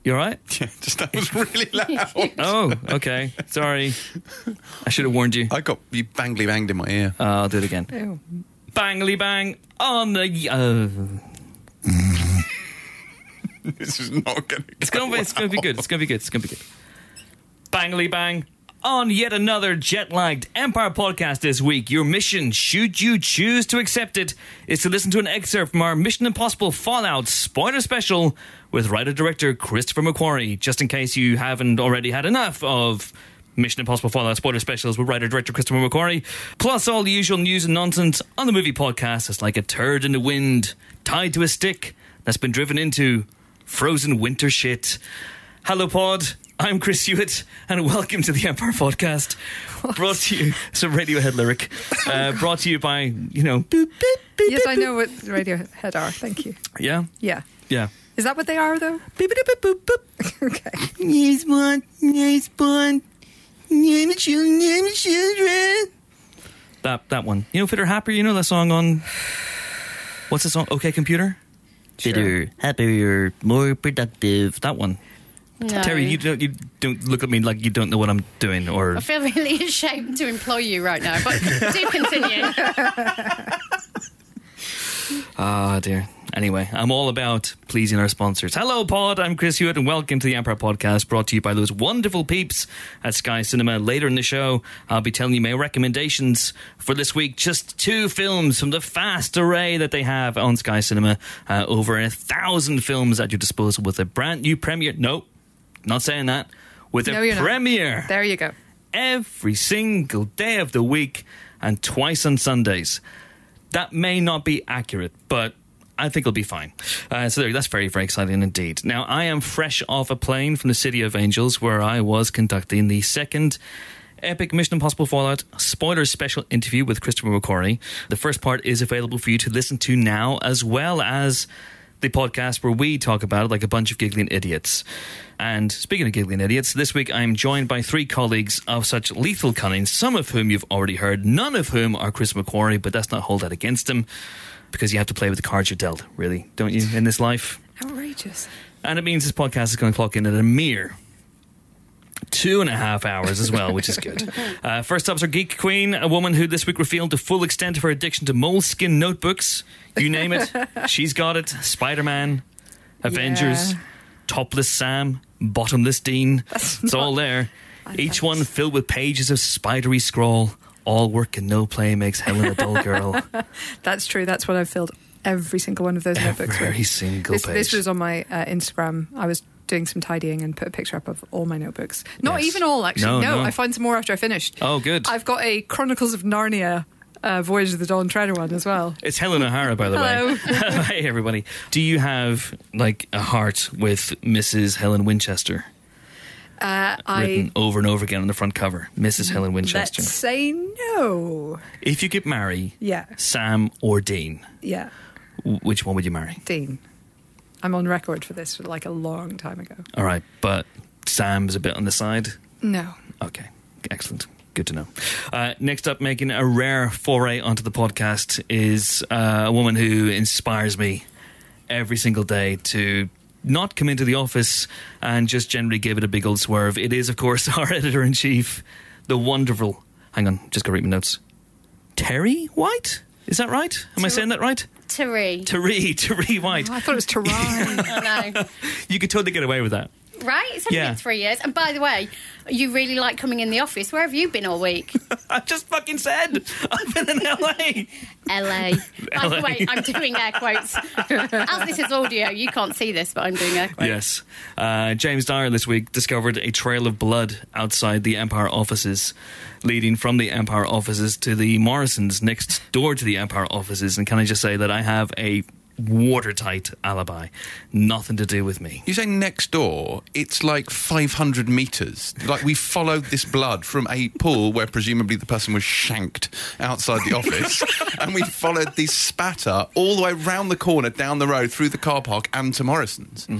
You all right? Yeah, just that was really loud. Oh, okay. Sorry. I should have warned you. I got you bangly banged in my ear. I'll do it again. Ew. Bangly bang on the... This is not going to. It's going to be good. It's going to be good. It's going to be good. Bangly bang on yet another jet-lagged Empire podcast this week. Your mission, should you choose to accept it, is to listen to an excerpt from our Mission Impossible Fallout spoiler special with writer-director Christopher McQuarrie, just in case you haven't already had enough of Mission Impossible Fallout spoiler specials with writer-director Christopher McQuarrie, plus all the usual news and nonsense on the movie podcast. It's like a turd in the wind, tied to a stick that's been driven into frozen winter shit. Hello, Pod. I'm Chris Hewitt, and welcome to the Empire Podcast. Brought to you, it's a Radiohead lyric. Brought to you by, you know, boop, boop, boop, Yes, boop, I know what Radiohead are. Thank you. Yeah? Yeah. Yeah. Is that what they are, though? Boop, boop, boop, boop, boop. Okay. Yes, one, yes, one. Name of children. That one. You know, Fitter Happier, you know that song on... What's the song? OK Computer? Sure. Fitter, happier, more productive. That one. No. Terry, you don't look at me like you don't know what I'm doing, or... I feel really ashamed to employ you right now, but do continue. Ah, dear. Anyway, I'm all about pleasing our sponsors. Hello, Pod. I'm Chris Hewitt, and welcome to the Empire Podcast, brought to you by those wonderful peeps at Sky Cinema. Later in the show, I'll be telling you my recommendations for this week. Just 2 films from the vast array that they have on Sky Cinema. Over 1,000 films at your disposal with a brand new premiere. Nope, not saying that. With No, a you're not. premiere There you go. every single day of the week and twice on Sundays. That may not be accurate, but I think it'll be fine. So there, that's very, very exciting indeed. Now, I am fresh off a plane from the City of Angels, where I was conducting the second epic Mission Impossible Fallout spoiler special interview with Christopher McQuarrie. The first part is available for you to listen to now, as well as the podcast where we talk about it like a bunch of giggling idiots. And speaking of giggling idiots, this week I'm joined by 3 colleagues of such lethal cunning, some of whom you've already heard, none of whom are Chris McQuarrie, but that's not hold that against him, because you have to play with the cards you're dealt, really, don't you, in this life? Outrageous. And it means this podcast is going to clock in at a mere 2.5 hours as well, which is good. First up is our Geek Queen, a woman who this week revealed the full extent of her addiction to moleskin notebooks. You name it, she's got it. Spider-Man, Avengers, Yeah. Topless Sam, Bottomless Dean. It's all there. Each one filled with pages of spidery scrawl. All work and no play makes Helen a dull girl. That's true. That's what I've filled every single one of those notebooks with. Every single page. This was on my Instagram. I was doing some tidying and put a picture up of all my notebooks. Not Yes. even all, actually. No. I found some more after I finished. Oh, good. I've got a Chronicles of Narnia Voyage of the Dawn Treader one as well. It's Helen O'Hara, by the Hello. way. Hey, everybody. Do you have, like, a heart with Mrs. Helen Winchester? Written over and over again on the front cover. Mrs. Helen Winchester. Let's say no. If you could marry Yeah. Sam or Dean, Yeah. which one would you marry? Dean. I'm on record for this for like a long time ago. All right, but Sam's a bit on the side? No. Okay, excellent. Good to know. Next up, making a rare foray onto the podcast is a woman who inspires me every single day to not come into the office and just generally give it a big old swerve. It is, of course, our editor-in-chief, the wonderful... Hang on, just got to read my notes. Terry White? Is that right? Am I saying that right? Terry. Terry White. Oh, I thought it was Terai. I know. You could totally get away with that. Right? It's only Yeah. been 3 years. And by the way, you really like coming in the office. Where have you been all week? I just fucking said I've been in LA. LA. By the way, I'm doing air quotes. As this is audio, you can't see this, but I'm doing air quotes. Yes. James Dyer this week discovered a trail of blood outside the Empire offices, leading from the Empire offices to the Morrisons next door to the Empire offices. And can I just say that I have a watertight alibi. Nothing to do with me. You say next door, it's like 500 metres. Like, we followed this blood from a pool where presumably the person was shanked outside the office, and we followed this spatter all the way round the corner, down the road, through the car park and to Morrison's.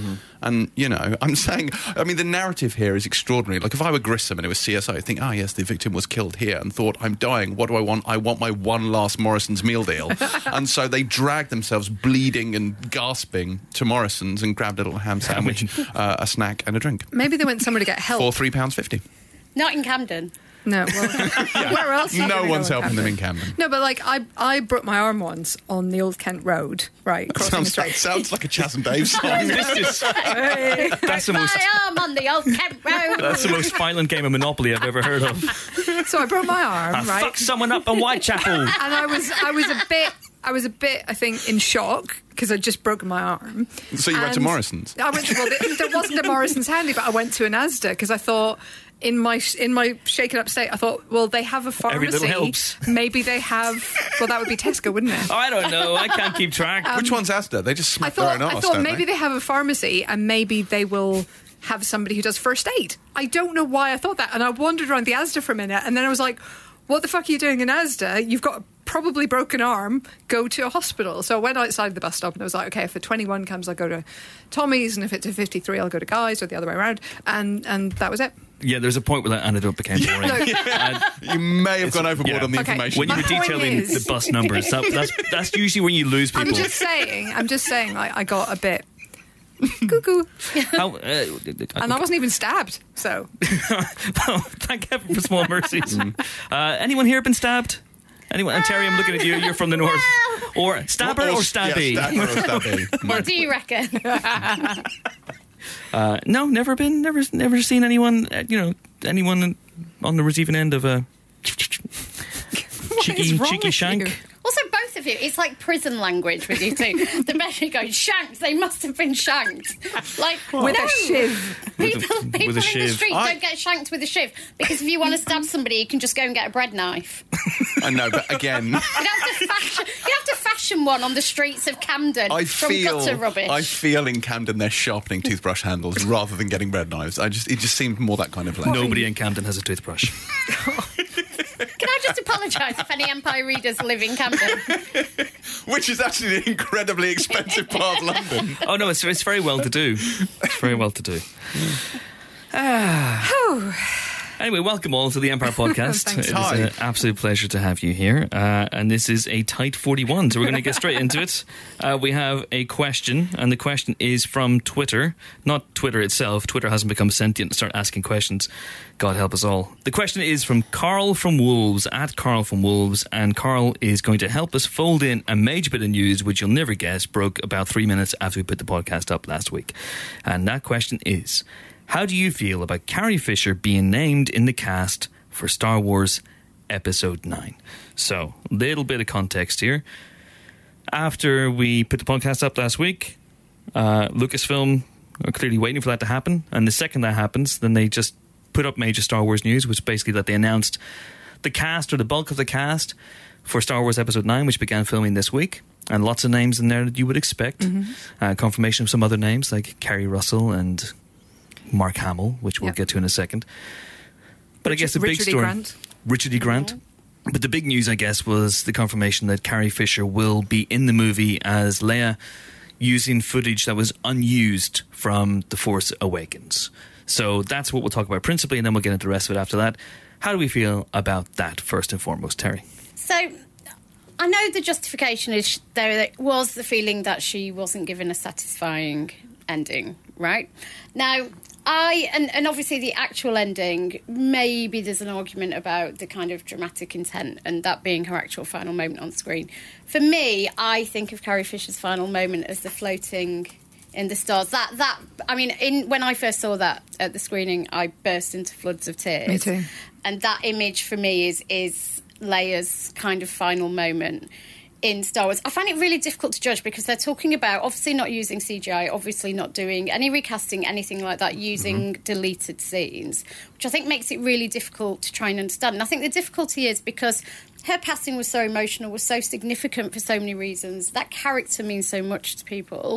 And, I'm saying, the narrative here is extraordinary. Like, if I were Grissom and it was CSI, I'd think, yes, the victim was killed here, and thought, I'm dying. What do I want? I want my one last Morrison's meal deal. And so they dragged themselves bleeding and gasping to Morrison's and grabbed a little ham sandwich, a snack and a drink. Maybe they went somewhere to get help. For £3.50. Not in Camden. No, well, where else? No one's helping them in Camden. No, but like I broke my arm once on the Old Kent Road, right? Crossing the street. Sounds like a Chas and Dave song. That's the most. My arm on the Old Kent Road. That's the most violent game of Monopoly I've ever heard of. So I broke my arm, right? Fuck someone up in Whitechapel. And I was a bit, I think, in shock because I'd just broken my arm. So you went to Morrison's? I went to, there wasn't a Morrison's handy, but I went to an Asda because I thought, in my shaken up state, I thought, well, they have a Every little pharmacy. helps. Maybe they have. Well, that would be Tesco, wouldn't it? I don't know. I can't keep track. Which one's Asda? They just smack their own arse, I thought don't maybe they have a pharmacy and maybe they will have somebody who does first aid. I don't know why I thought that, and I wandered around the Asda for a minute, and then I was like, what the fuck are you doing in Asda? You've got a probably broken arm, go to a hospital. So I went outside the bus stop and I was like, okay, if a 21 comes, I'll go to Tommy's, and if it's a 53, I'll go to Guy's, or the other way around. And that was it. Yeah, there's a point where that anecdote became boring. You may have gone overboard on the information. When you were My point detailing is- the bus numbers, that's usually when you lose people. I'm just saying, like, I got a bit cuckoo. How, And I wasn't even stabbed, so. well, thank heaven for small mercies. Anyone here been stabbed? Anyone? And Terry, I'm looking at you. You're from the north. Or stabber or stabby? Yeah, stabber or stabby. What do you reckon? No, never been. Never seen anyone. Anyone on the receiving end of a is wrong cheeky with shank. you? Also, both of you, it's like prison language with you two. The men going, shanked, they must have been shanked. Like, With no. a shiv. People with a in the shiv. street don't get shanked with a shiv, because if you want to stab somebody, you can just go and get a bread knife. I know, but again, You have to fashion one on the streets of Camden from gutter rubbish. I feel in Camden they're sharpening toothbrush handles rather than getting bread knives. It just seemed more that kind of place. Nobody in Camden has a toothbrush. Can I just apologise if any Empire readers live in Camden? Which is actually an incredibly expensive part of London. Oh no, it's very well to do. It's very well to do. Anyway, welcome all to the Empire Podcast. Thanks. It Hi. is an absolute pleasure to have you here. And this is a tight 41, so we're going to get straight into it. We have a question, and the question is from Twitter. Not Twitter itself. Twitter hasn't become sentient to start asking questions. God help us all. The question is from Carl from Wolves, at Carl from Wolves, and Carl is going to help us fold in a major bit of news, which you'll never guess, broke about 3 minutes after we put the podcast up last week. And that question is: how do you feel about Carrie Fisher being named in the cast for Star Wars Episode 9? So, little bit of context here. After we put the podcast up last week, Lucasfilm are clearly waiting for that to happen. And the second that happens, then they just put up major Star Wars news, which basically that they announced the cast, or the bulk of the cast, for Star Wars Episode 9, which began filming this week. And lots of names in there that you would expect. Confirmation of some other names like Kerry Russell and Mark Hamill, which we'll get to in a second. But I guess the big story... Richard E. Grant. But the big news, I guess, was the confirmation that Carrie Fisher will be in the movie as Leia, using footage that was unused from The Force Awakens. So that's what we'll talk about principally, and then we'll get into the rest of it after that. How do we feel about that, first and foremost, Terry? So, I know the justification is there was the feeling that she wasn't given a satisfying ending, right? Now, and obviously the actual ending, maybe there's an argument about the kind of dramatic intent and that being her actual final moment on screen. For me, I think of Carrie Fisher's final moment as the floating in the stars. That I mean, when I first saw that at the screening, I burst into floods of tears. Me too. And that image for me is Leia's kind of final moment in Star Wars. I find it really difficult to judge because they're talking about obviously not using CGI, obviously not doing any recasting, anything like that, using deleted scenes, which I think makes it really difficult to try and understand. And I think the difficulty is because her passing was so emotional, was so significant for so many reasons. That character means so much to people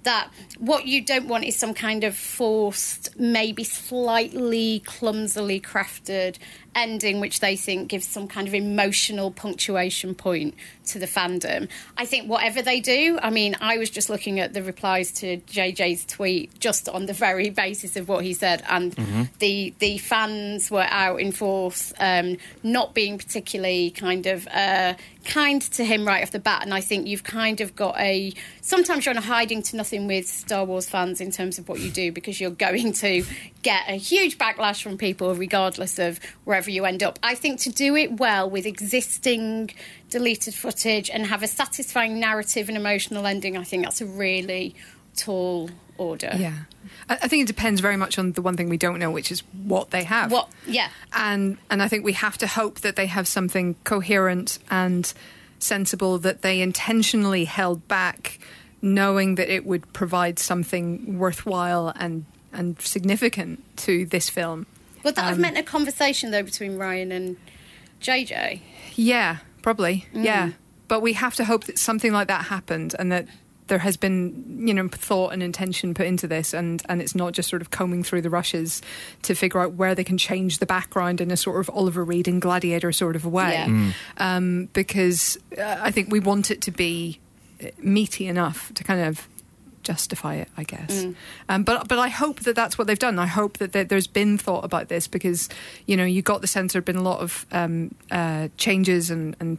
that what you don't want is some kind of forced, maybe slightly clumsily crafted ending which they think gives some kind of emotional punctuation point to the fandom. I think whatever they do, I mean, I was just looking at the replies to JJ's tweet just on the very basis of what he said, and the fans were out in force, not being particularly kind to him right off the bat, and I think you've kind of got sometimes you're on a hiding to nothing with Star Wars fans in terms of what you do, because you're going to get a huge backlash from people regardless of wherever you end up. I think to do it well with existing deleted footage and have a satisfying narrative and emotional ending, I think that's a really tall order. Yeah. I think it depends very much on the one thing we don't know, which is what they have. And I think we have to hope that they have something coherent and sensible that they intentionally held back, knowing that it would provide something worthwhile and significant to this film. Would that have meant a conversation, though, between Ryan and JJ? Yeah, probably. Yeah. But we have to hope that something like that happened and that there has been, thought and intention put into this, and it's not just sort of combing through the rushes to figure out where they can change the background in a sort of Oliver Reed and Gladiator sort of a way. Yeah. Because I think we want it to be meaty enough to kind of justify it, I guess. But I hope that that's what they've done. I hope that there's been thought about this, because you got the sense there've been a lot of changes and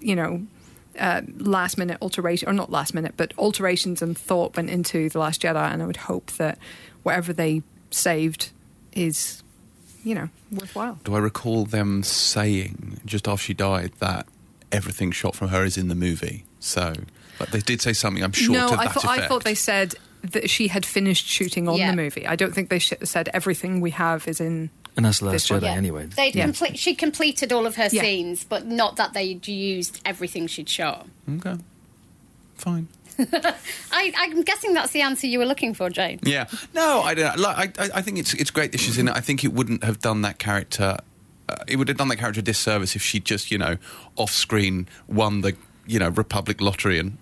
last minute alteration, or not last minute, but alterations and thought went into The Last Jedi, and I would hope that whatever they saved is worthwhile. Do I recall them saying just after she died that everything shot from her is in the movie? So, but they did say something, I'm sure, to that effect. I thought they said that she had finished shooting on the movie. I don't think they said everything we have is in. And that's The Last Jedi anyway. She completed all of her scenes, but not that they'd used everything she'd shot. Okay. Fine. I'm guessing that's the answer you were looking for, Jane. Yeah. No, I don't. I think it's great that she's in it. I think it wouldn't have done that character. It would have done that character a disservice if she just, off screen won the, Republic lottery and,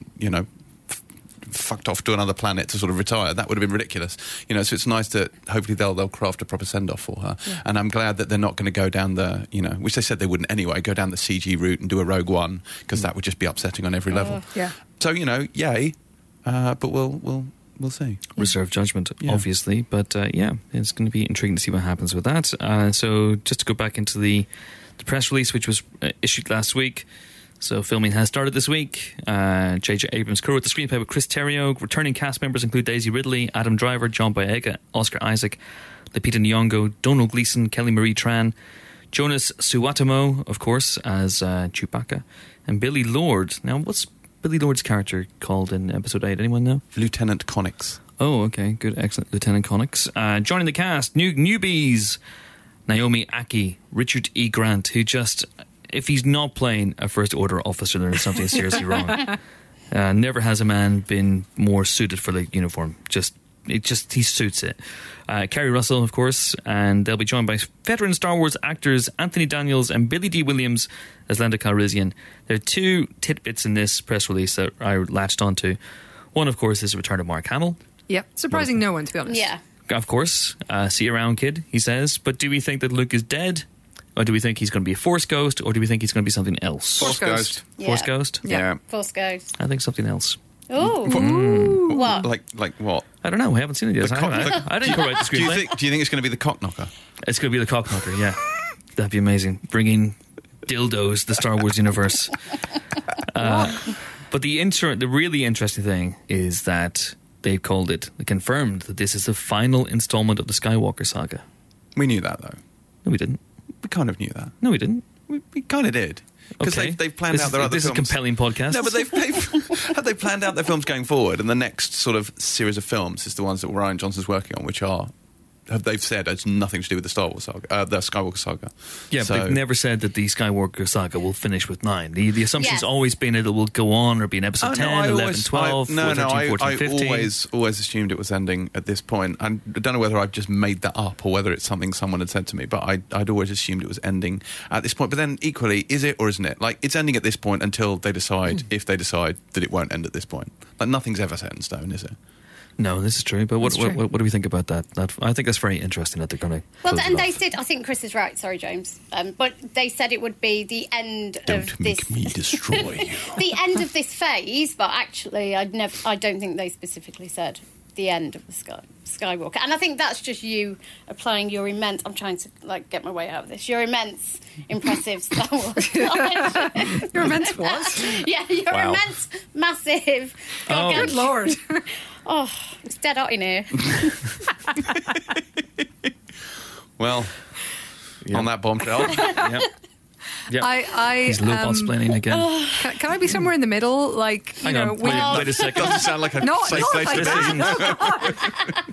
fucked off to another planet to sort of retire. That would have been ridiculous. So it's nice that hopefully they'll craft a proper send off for her. Yeah. And I'm glad that they're not going to go down the, which they said they wouldn't anyway, go down the CG route and do a Rogue One, because that would just be upsetting on every level. Yeah. So yay. But we'll see. Reserve judgment, obviously, but it's going to be intriguing to see what happens with that. So just to go back into the press release, which was issued last week. So filming has started this week. J.J. Abrams co-wrote the screenplay with Chris Terrio. Returning cast members include Daisy Ridley, Adam Driver, John Boyega, Oscar Isaac, Lupita Nyong'o, Donald Gleason, Kelly Marie Tran, Jonas Suwatomo, of course, as Chewbacca, and Billy Lord. Now, what's Billy Lord's character called in episode 8? Anyone know? Lieutenant Connix. Oh, okay, good, excellent. Lieutenant Connix. Joining the cast, newbies, Naomi Aki, Richard E. Grant, who just... If he's not playing a First Order officer, then there's something seriously wrong. Never has a man been more suited for the uniform. He suits it. Kerry Russell, of course, and they'll be joined by veteran Star Wars actors Anthony Daniels and Billy Dee Williams as Lando Calrissian. There are two tidbits in this press release that I latched onto. One, of course, is the return of Mark Hamill. Yep, surprising no one, to be honest. Yeah. Of course, see you around, kid, he says. But do we think that Luke is dead? Or do we think he's going to be a Force ghost? Or do we think he's going to be something else? Force ghost. Yeah. Force ghost? Yeah. Force ghost. I think something else. Oh. What? Like what? I don't know. We haven't seen it yet. I didn't co-write the screenplay. Do you think it's going to be the Cockknocker? It's going to be the Cockknocker, yeah. That'd be amazing. Bringing dildos to the Star Wars universe. But the really interesting thing is that they confirmed that this is the final installment of the Skywalker saga. We knew that, though. No, we didn't. We kind of knew that. No, we didn't. We kind of did. Because they've planned out their other films. This is a compelling podcast. No, but they've planned out their films going forward, and the next sort of series of films is the ones that Rian Johnson's working on, which are... They've said it's nothing to do with the Star Wars saga, the Skywalker saga. Yeah, but they've never said that the Skywalker saga will finish with 9. The assumption's always been that it will go on or be in episode 10, 11, 12, 13, 14, 15. I always assumed it was ending at this point. And I don't know whether I've just made that up or whether it's something someone had said to me, but I'd always assumed it was ending at this point. But then equally, is it or isn't it? Like, it's ending at this point until they decide, if they decide that it won't end at this point. Like, nothing's ever set in stone, is it? No, this is true. But what do we think about that? I think that's very interesting that they're going to. Well, and they said, I think Chris is right. Sorry, James. But they said it would be the end of Don't this. make me destroy you. The end of this phase, but actually, I don't think they specifically said the end of the Skywalker. And I think that's just you applying your immense. I'm trying to get my way out of this. Your immense, impressive Star Wars knowledge. Your immense what? Yeah, your immense, massive. Good Lord. Oh, it's dead hot in here. Well, on that bombshell. Yep. He's low explaining again. Can I be somewhere in the middle? Like, Hang on, wait a second. Doesn't sound like a safe place like to that.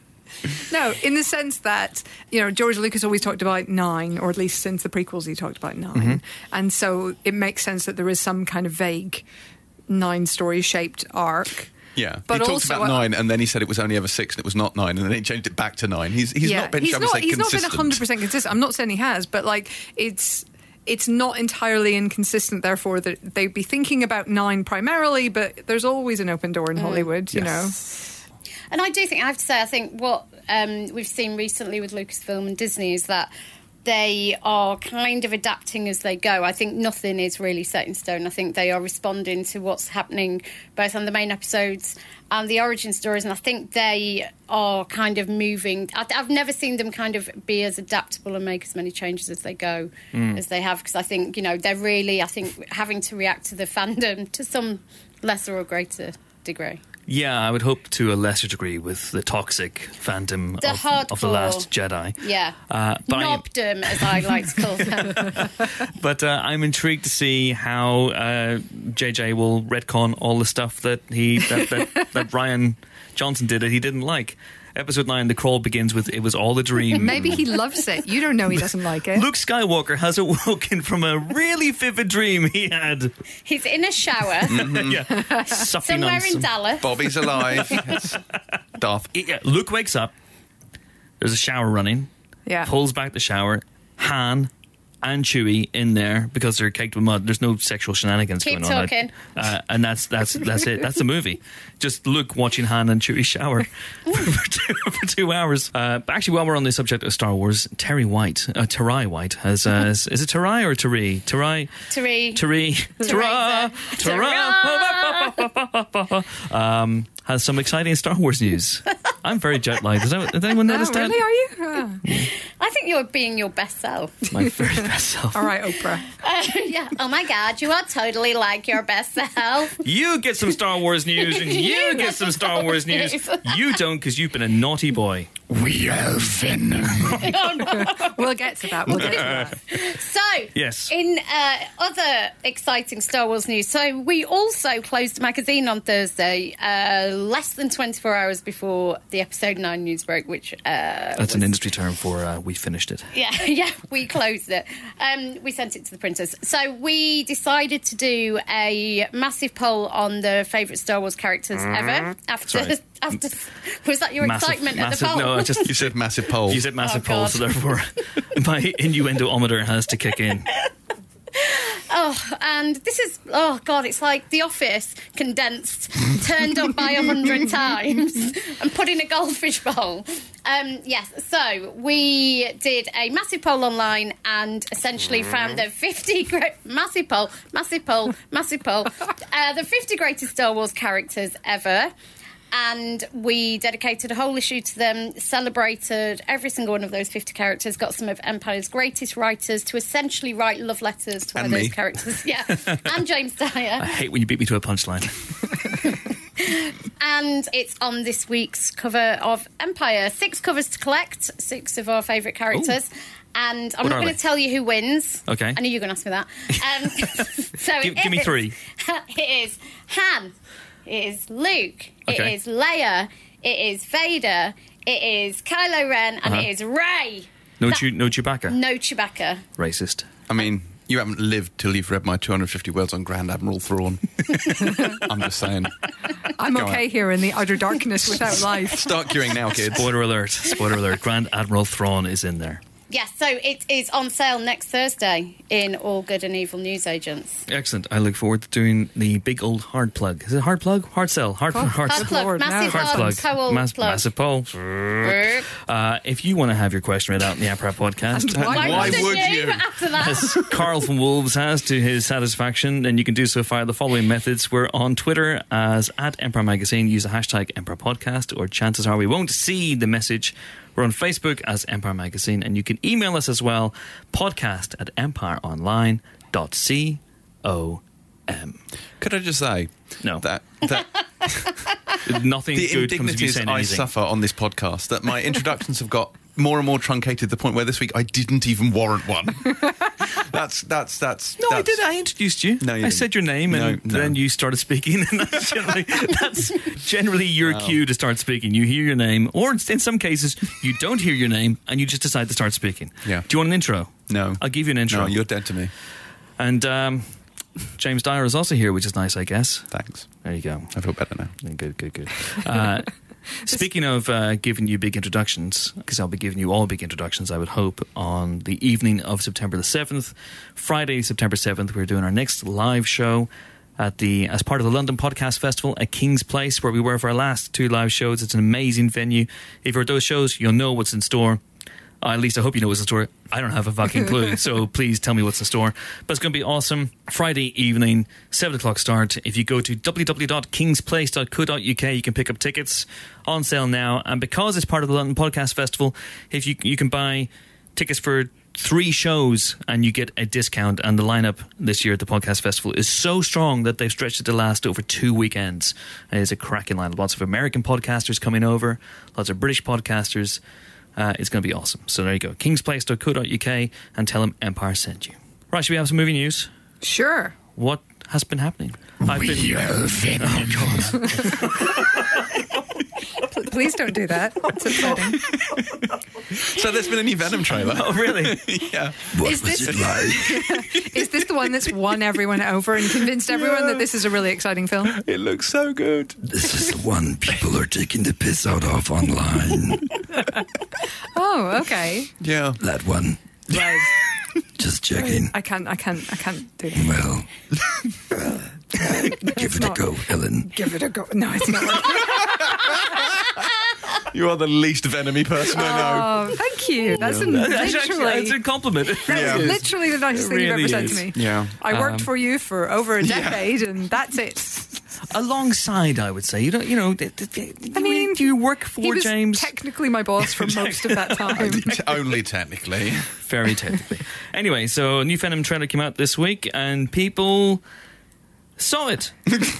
No, in the sense that, George Lucas always talked about 9, or at least since the prequels he talked about 9. Mm-hmm. And so it makes sense that there is some kind of vague 9-story shaped arc. Yeah, but he talked about 9, and then he said it was only ever 6, and it was not 9, and then he changed it back to 9. He's not been, shall we say, consistent. He's not been 100% consistent. I'm not saying he has, but it's not entirely inconsistent. Therefore, that they'd be thinking about 9 primarily, but there's always an open door in Hollywood, you know. And I do think, I have to say, I think what we've seen recently with Lucasfilm and Disney is that they are kind of adapting as they go. I think nothing is really set in stone. I think they are responding to what's happening both on the main episodes and the origin stories, and I think they are kind of moving. I've never seen them kind of be as adaptable and make as many changes as they go as they have, because I think, they're really, having to react to the fandom to some lesser or greater degree. Yeah, I would hope to a lesser degree with the toxic fandom of The Last Jedi. Yeah. Knobdom, as I like to call them. But I'm intrigued to see how JJ will retcon all the stuff that that Rian Johnson did that he didn't like. Episode 9, the crawl begins with, it was all a dream. Maybe he loves it. You don't know he doesn't like it. Luke Skywalker has awoken from a really vivid dream he had. He's in a shower. Somewhere in Dallas. Bobby's alive. Yes. Darth. Yeah, Luke wakes up. There's a shower running. Yeah. Pulls back the shower. Han and Chewie in there because they're caked with mud. There's no sexual shenanigans Keep going talking. on. And that's it. That's the movie. Just Luke watching Han and Chewie shower for 2 hours. But actually, while we're on the subject of Star Wars, Terry White has is it Terry or Terry? Terry. Has some exciting Star Wars news. I'm very jet lagged. Has anyone noticed that? Really? Are you? I think you're being your best self. My very best self. All right, Oprah. Yeah. Oh my God, you are totally like your best self. You get some Star Wars news, and you get some Star Wars news. You don't, because you've been a naughty boy. We are Venom. We'll get to that. So, yes. In other exciting Star Wars news, so we also closed the magazine on Thursday, less than 24 hours before the episode 9 news broke, which that's an industry term for we finished it. Yeah, we closed it. We sent it to the printers. So we decided to do a massive poll on the favourite Star Wars characters ever. After was that your excitement at the poll? No, You said massive poll. You said massive poll, God. so therefore my innuendo-ometer has to kick in. Oh, and this is, oh God, it's like The Office condensed, turned up by 100 times and put in a goldfish bowl. Yes, so we did a massive poll online and essentially found the 50 massive poll, the 50 greatest Star Wars characters ever. And we dedicated a whole issue to them, celebrated every single one of those 50 characters, got some of Empire's greatest writers to essentially write love letters to one of those characters. Yeah, and James Dyer. I hate when you beat me to a punchline. And it's on this week's cover of Empire. 6 covers to collect, 6 of our favourite characters. Ooh. And I'm not going to tell you who wins. Okay. I knew you were going to ask me that. So give me 3. It is Han. It is Luke. Okay. It is Leia. It is Vader. It is Kylo Ren. And it is Rey. No Chewbacca? No Chewbacca. Racist. I mean, you haven't lived till you've read my 250 words on Grand Admiral Thrawn. I'm just saying. I'm okay here in the outer darkness without life. Start queuing now, kids. Spoiler alert. Grand Admiral Thrawn is in there. Yes, so it is on sale next Thursday in all good and evil newsagents. Excellent. I look forward to doing the big old hard plug. Is it hard plug? Hard sell? Hard Hard plug, Lord, massive no. hard plug. coal plug. Massive poll. If you want to have your question read out in the Empire podcast, Why would you? After that? as Carl from Wolves has to his satisfaction, then you can do so via the following methods. We're on Twitter as @Empire Magazine. Use the hashtag Empire Podcast, or chances are we won't see the message. We're on Facebook as Empire Magazine, and you can email us as well, podcast@empireonline.com. Could I just say No. that Nothing the good comes of you indignities saying I anything. suffer on this podcast, that my introductions have got more and more truncated to the point where this week I didn't even warrant one. That's. No, I did. I introduced you. No, you I didn't. said your name, and No. then you started speaking. And that's generally your cue to start speaking. You hear your name, or in some cases, you don't hear your name, and you just decide to start speaking. Yeah. Do you want an intro? No. I'll give you an intro. No, you're dead to me. And James Dyer is also here, which is nice, I guess. Thanks. There you go. I feel better now. Good. Speaking of giving you big introductions, because I'll be giving you all big introductions, I would hope, on the evening of September the 7th. Friday, September 7th, we're doing our next live show as part of the London Podcast Festival at King's Place, where we were for our last 2 live shows. It's an amazing venue. If you're at those shows, you'll know what's in store. At least I hope you know what's in store. I don't have a fucking clue, so please tell me what's in store. But it's going to be awesome. Friday evening, 7 o'clock start. If you go to www.kingsplace.co.uk, you can pick up tickets on sale now. And because it's part of the London Podcast Festival, if you can buy tickets for 3 shows and you get a discount. And the lineup this year at the Podcast Festival is so strong that they've stretched it to last over 2 weekends. And it's a cracking lineup. Lots of American podcasters coming over, lots of British podcasters. It's going to be awesome. So there you go. kingsplace.co.uk, and tell them Empire sent you. Right, should we have some movie news? Sure. What has been happening? Please don't do that. It's upsetting. So there's been a new Venom trailer. Oh, really? Yeah. Is this the one that's won everyone over and convinced everyone that this is a really exciting film? It looks so good. This is the one people are taking the piss out of online. Oh, okay. Yeah. That one. Right. Just checking. I can't do that. Well, give it a not- go, Ellen. Give it a go. No, it's not. You are the least Venomy person I know. Oh, thank you. That's That's literally a compliment. Yeah. literally the nicest thing you've really ever said is. to me. Yeah. I worked for you for over a decade, and that's it. Alongside, I would say. You don't, I mean, do you work for He was James? technically my boss for most of that time. Only technically. Very technically. Anyway, so a new Venom trailer came out this week, and people saw it.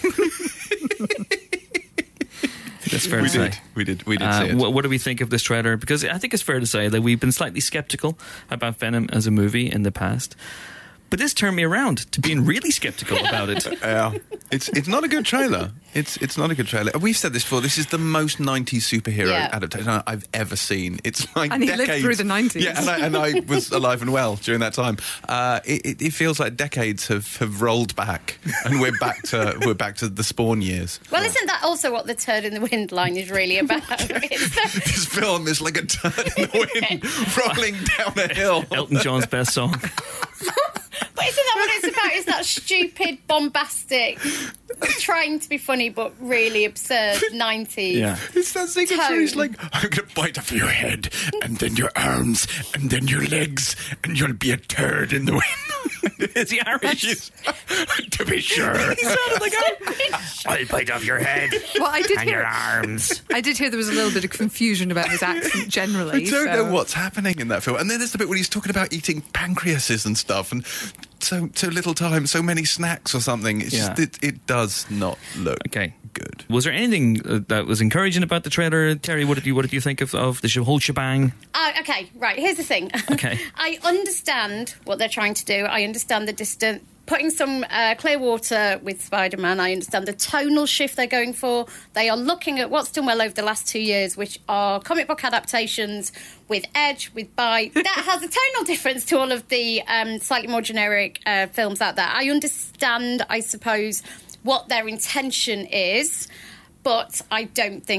That's fair to say. We did see it. What do we think of this trailer? Because I think it's fair to say that we've been slightly skeptical about Venom as a movie in the past. But this turned me around to being really skeptical about it. Yeah, it's not a good trailer. It's not a good trailer. We've said this before. This is the most 90s superhero Yeah. adaptation I've ever seen. It's like And he decades. lived through the 90s. Yeah, and I was alive and well during that time. It feels like decades have rolled back, and we're back to the Spawn years. Well, isn't that also what the turd in the wind line is really about? This film is like a turd in the wind rolling down a hill. Elton John's best song. But isn't that what it's about? Is that stupid, bombastic, trying to be funny but really absurd 90s? Yeah. It's that thing where he's like, I'm going to bite off your head, and then your arms, and then your legs, and you'll be a turd in the wind. Is he Irish? To be sure. He sounded like I'll bite off your head Well, I did and your hear. arms. I did hear there was a little bit of confusion about his accent generally. I don't so- know what's happening in that film. And then there's the bit where he's talking about eating pancreases and stuff, and so little time, so many snacks or something. It's Yeah. just, it does not look Okay. good. Was there anything that was encouraging about the trailer, Terry? What did you think of the whole shebang? Okay, right, here's the thing. Okay. I understand what they're trying to do. I understand the distance. Putting some clear water with Spider-Man, I understand the tonal shift they're going for. They are looking at what's done well over the last 2 years, which are comic book adaptations with edge, with bite. That has a tonal difference to all of the slightly more generic films out there. I understand, I suppose, what their intention is, but I don't think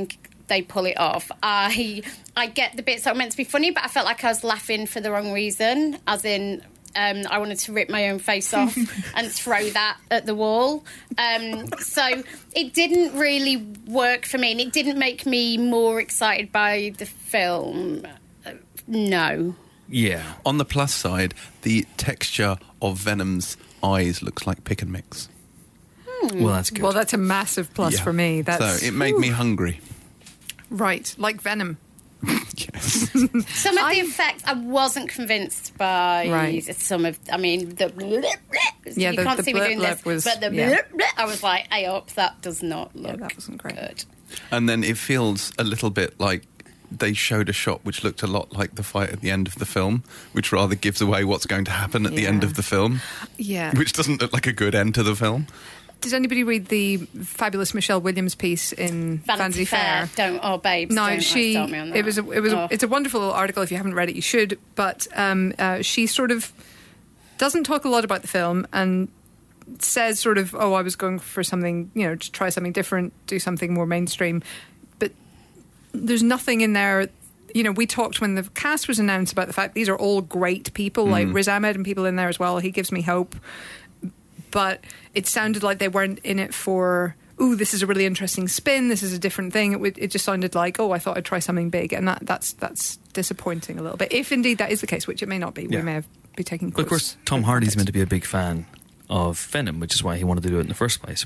they pull it off. I get the bits that were meant to be funny, but I felt like I was laughing for the wrong reason, as in I wanted to rip my own face off and throw that at the wall. So it didn't really work for me, and it didn't make me more excited by the film. No. Yeah. On the plus side, the texture of Venom's eyes looks like pick and mix. Well, that's good. Well, that's a massive plus Yeah. for me. That's So it made me hungry. right, like Venom. Yes. Some of the effects I wasn't convinced by. Right. Some of, I mean, the Yeah, you the can't see me blip doing blip this, was- but the yeah. I was like, hey up, that does not look that wasn't great. good. And then it feels a little bit like they showed a shot which looked a lot like the fight at the end of the film, which rather gives away what's going to happen at the end Yeah. of the film, Yeah. which doesn't look like a good end to the film. Did anybody read the fabulous Michelle Williams piece in Vanity Fair? Babes. No, don't start me on that. it's a wonderful article. If you haven't read it, you should. But she sort of doesn't talk a lot about the film and says sort of, I was going for something, to try something different, do something more mainstream. But there's nothing in there. We talked when the cast was announced about the fact these are all great people, like Riz Ahmed and people in there as well. He gives me hope. But it sounded like they weren't in it for, this is a really interesting spin, this is a different thing. It just sounded like, I thought I'd try something big. And that's disappointing a little bit. If indeed that is the case, which it may not be. Yeah. We may be taking But of course, Tom Hardy's meant to be a big fan of Venom, which is why he wanted to do it in the first place.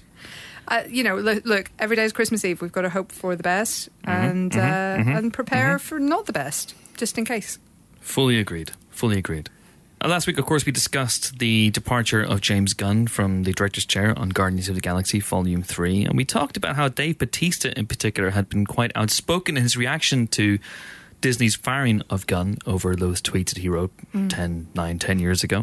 Look, every day is Christmas Eve. We've got to hope for the best and prepare for not the best, just in case. Fully agreed. Last week, of course, we discussed the departure of James Gunn from the director's chair on Guardians of the Galaxy Volume 3, and we talked about how Dave Bautista in particular had been quite outspoken in his reaction to Disney's firing of Gunn over those tweets that he wrote 10 years ago.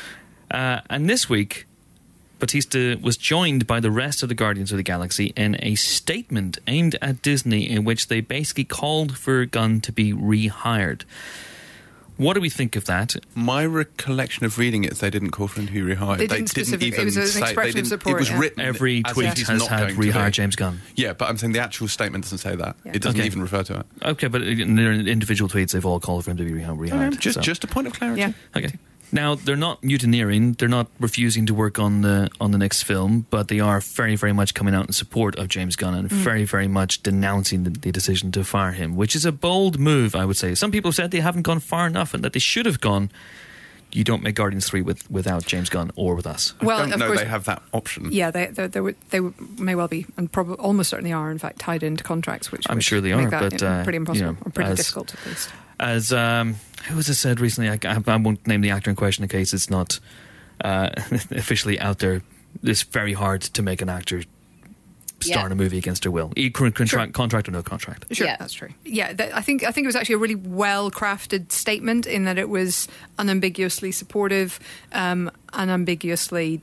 And this week, Bautista was joined by the rest of the Guardians of the Galaxy in a statement aimed at Disney in which they basically called for Gunn to be rehired. What do we think of that? My recollection of reading it is they didn't call for him to be rehired. They didn't even it was an say expression of support. It was yeah. written. Every as tweet if he's has not had going to rehire be. James Gunn. Yeah, but I'm saying the actual statement doesn't say that. Yeah. It doesn't Okay. even refer to it. Okay, but in their individual tweets, they've all called for him to be rehired. Just a point of clarity. Yeah. Okay. Now, they're not mutineering, they're not refusing to work on the next film, but they are very, very much coming out in support of James Gunn and very, very much denouncing the decision to fire him, which is a bold move, I would say. Some people have said they haven't gone far enough and that they should have gone, you don't make Guardians 3 without James Gunn or with us. Well, I don't of know course, they have that option. Yeah, they may well be, and probably almost certainly are, in fact, tied into contracts, which I'm would sure they make are, that, but, pretty impossible, or pretty as- difficult at least. As who was it said recently? I won't name the actor in question in case it's not officially out there. It's very hard to make an actor star in a movie against their will, contract or no contract. Sure, Yeah. that's true. Yeah, I think it was actually a really well crafted statement in that it was unambiguously supportive, unambiguously,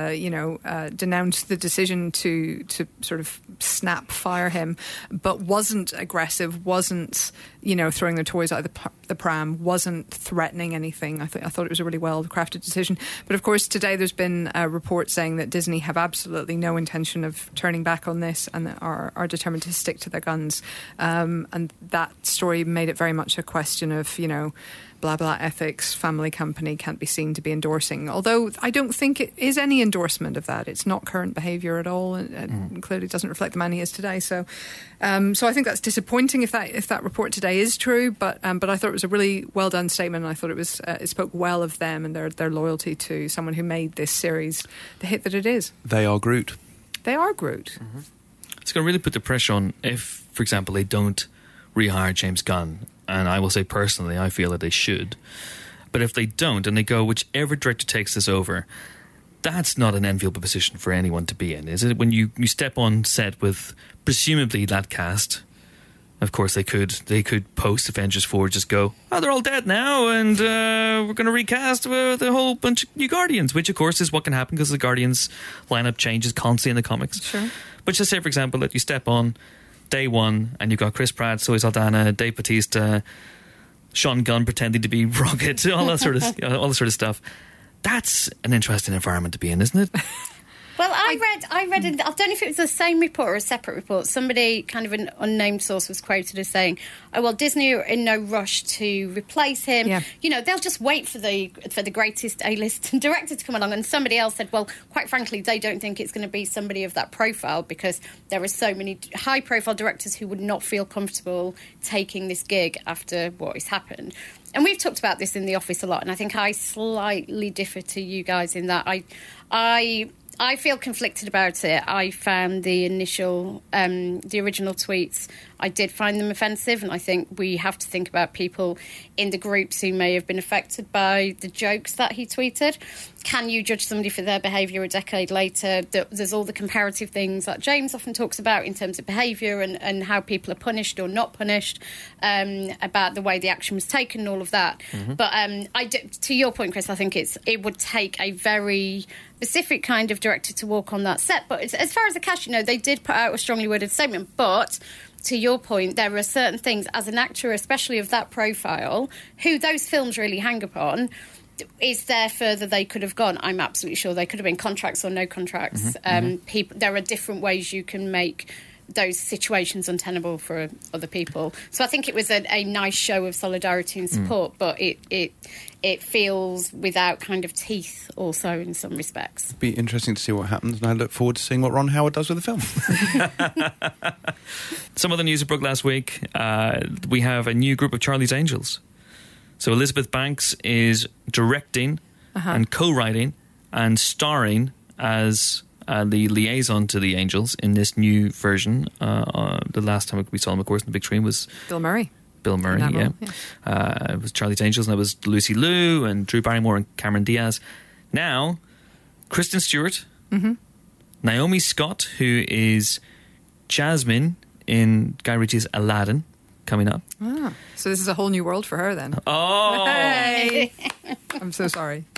denounced the decision to sort of snap fire him, but wasn't aggressive, wasn't throwing their toys out of the pram, wasn't threatening anything. I thought it was a really well crafted decision. But of course, today there's been a report saying that Disney have absolutely no intention of turning back on this and that are determined to stick to their guns. And that story made it very much a question of, blah, blah, ethics, family company can't be seen to be endorsing. Although I don't think it is any endorsement of that. It's not current behaviour at all. It clearly doesn't reflect the man he is today. So I think that's disappointing if that report today is true. But I thought it was a really well done statement. And I thought it spoke well of them and their loyalty to someone who made this series the hit that it is. They are Groot. They are Groot. It's going to really put the pressure on if, for example, they don't rehire James Gunn. And I will say personally, I feel that they should. But if they don't, and they go, whichever director takes this over, that's not an enviable position for anyone to be in, is it? When you step on set with presumably that cast, of course they could post Avengers 4, just go, they're all dead now, and we're going to recast with a whole bunch of new Guardians, which of course is what can happen because the Guardians lineup changes constantly in the comics. Sure. But just say, for example, that you step on day one, and you've got Chris Pratt, Zoe Saldana, Dave Bautista, Sean Gunn pretending to be Rocket, all that sort of stuff. That's an interesting environment to be in, isn't it? Well, I read. I don't know if it was the same report or a separate report. Somebody, kind of an unnamed source, was quoted as saying, "Oh well, Disney are in no rush to replace him. Yeah. You know, they'll just wait for the greatest A-list director to come along." And somebody else said, "Well, quite frankly, they don't think it's going to be somebody of that profile because there are so many high-profile directors who would not feel comfortable taking this gig after what has happened." And we've talked about this in the office a lot, and I think I slightly differ to you guys in that I feel conflicted about it. I found the original tweets, I did find them offensive, and I think we have to think about people in the groups who may have been affected by the jokes that he tweeted. Can you judge somebody for their behaviour a decade later? There's all the comparative things that James often talks about in terms of behaviour and how people are punished or not punished, about the way the action was taken and all of that. Mm-hmm. But to your point, Chris, I think it would take a very specific kind of director to walk on that set. But as far as the cast, they did put out a strongly worded statement. But to your point, there are certain things, as an actor, especially of that profile, who those films really hang upon. Is there further they could have gone? I'm absolutely sure they could have been contracts or no contracts. Mm-hmm. There are different ways you can make those situations untenable for other people. So I think it was a nice show of solidarity and support, but it feels without kind of teeth also in some respects. It'd be interesting to see what happens, and I look forward to seeing what Ron Howard does with the film. Some of the news that broke last week, we have a new group of Charlie's Angels. So Elizabeth Banks is directing and co-writing and starring as the liaison to the Angels in this new version. The last time we saw him, of course, in the big screen was Bill Murray. Yeah. It was Charlie's Angels, and that was Lucy Liu and Drew Barrymore and Cameron Diaz. Now, Kristen Stewart, Naomi Scott, who is Jasmine in Guy Ritchie's Aladdin, coming up. Ah, so this is a whole new world for her then. Oh! Hey! I'm so sorry.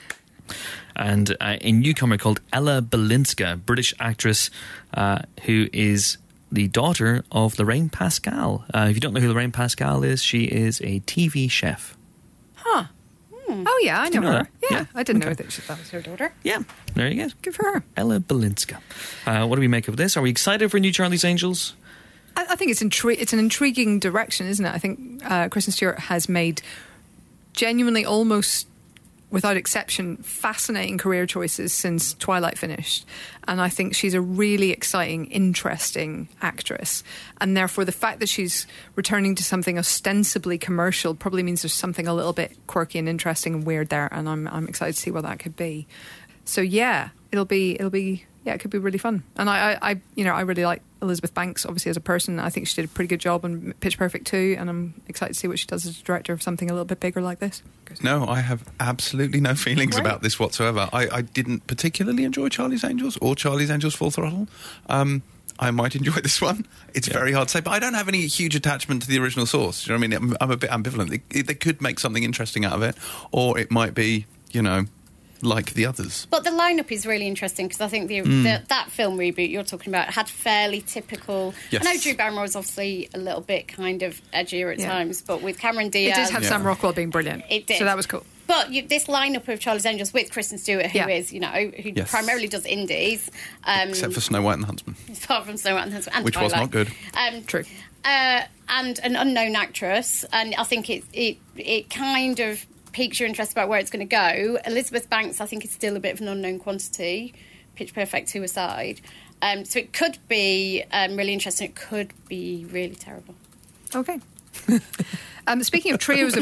And a newcomer called Ella Balinska, British actress who is the daughter of Lorraine Pascal. If you don't know who Lorraine Pascal is, she is a TV chef. Huh. Oh, yeah, I know her. that? Yeah, I didn't know that was her daughter. Yeah, there you go. Good for her. Ella Balinska. What do we make of this? Are we excited for new Charlie's Angels? I think it's an intriguing direction, isn't it? I think Kristen Stewart has made genuinely, almost without exception, fascinating career choices since Twilight finished. And I think she's a really exciting, interesting actress. And therefore, the fact that she's returning to something ostensibly commercial probably means there's something a little bit quirky and interesting and weird there. And I'm excited to see what that could be. So yeah, it could be really fun. And I really like Elizabeth Banks, obviously, as a person. I think she did a pretty good job on Pitch Perfect 2, and I'm excited to see what she does as a director of something a little bit bigger like this. No, I have absolutely no feelings about this whatsoever. I didn't particularly enjoy Charlie's Angels or Charlie's Angels Full Throttle. I might enjoy this one. It's very hard to say, but I don't have any huge attachment to the original source. Do you know what I mean? I'm a bit ambivalent. They could make something interesting out of it, or it might be, like the others. But the lineup is really interesting because I think that film reboot you're talking about had fairly typical... Yes. I know Drew Barrymore was obviously a little bit kind of edgier at times, but with Cameron Diaz... It did have Sam Rockwell being brilliant. It did. So that was cool. But this lineup of Charlie's Angels with Kristen Stewart, who is, who primarily does indies... except for Snow White and the Huntsman. Apart from Snow White and the Huntsman. And which Twilight. was not good. True. And an unknown actress, and I think it kind of piques your interest about where it's going to go. Elizabeth Banks, I think, is still a bit of an unknown quantity, Pitch Perfect 2 aside. So it could be really interesting. It could be really terrible. Okay. Speaking of trios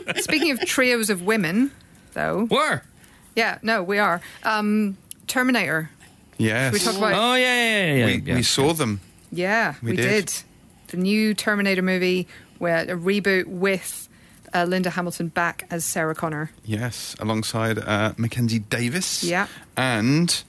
of women, though. Where? Yeah, no, we are. Terminator. Yes. Should we talk about? Oh, yeah. We saw them. Yeah, we did. The new Terminator movie, where a reboot with Linda Hamilton back as Sarah Connor. Yes, alongside Mackenzie Davis. Yeah. And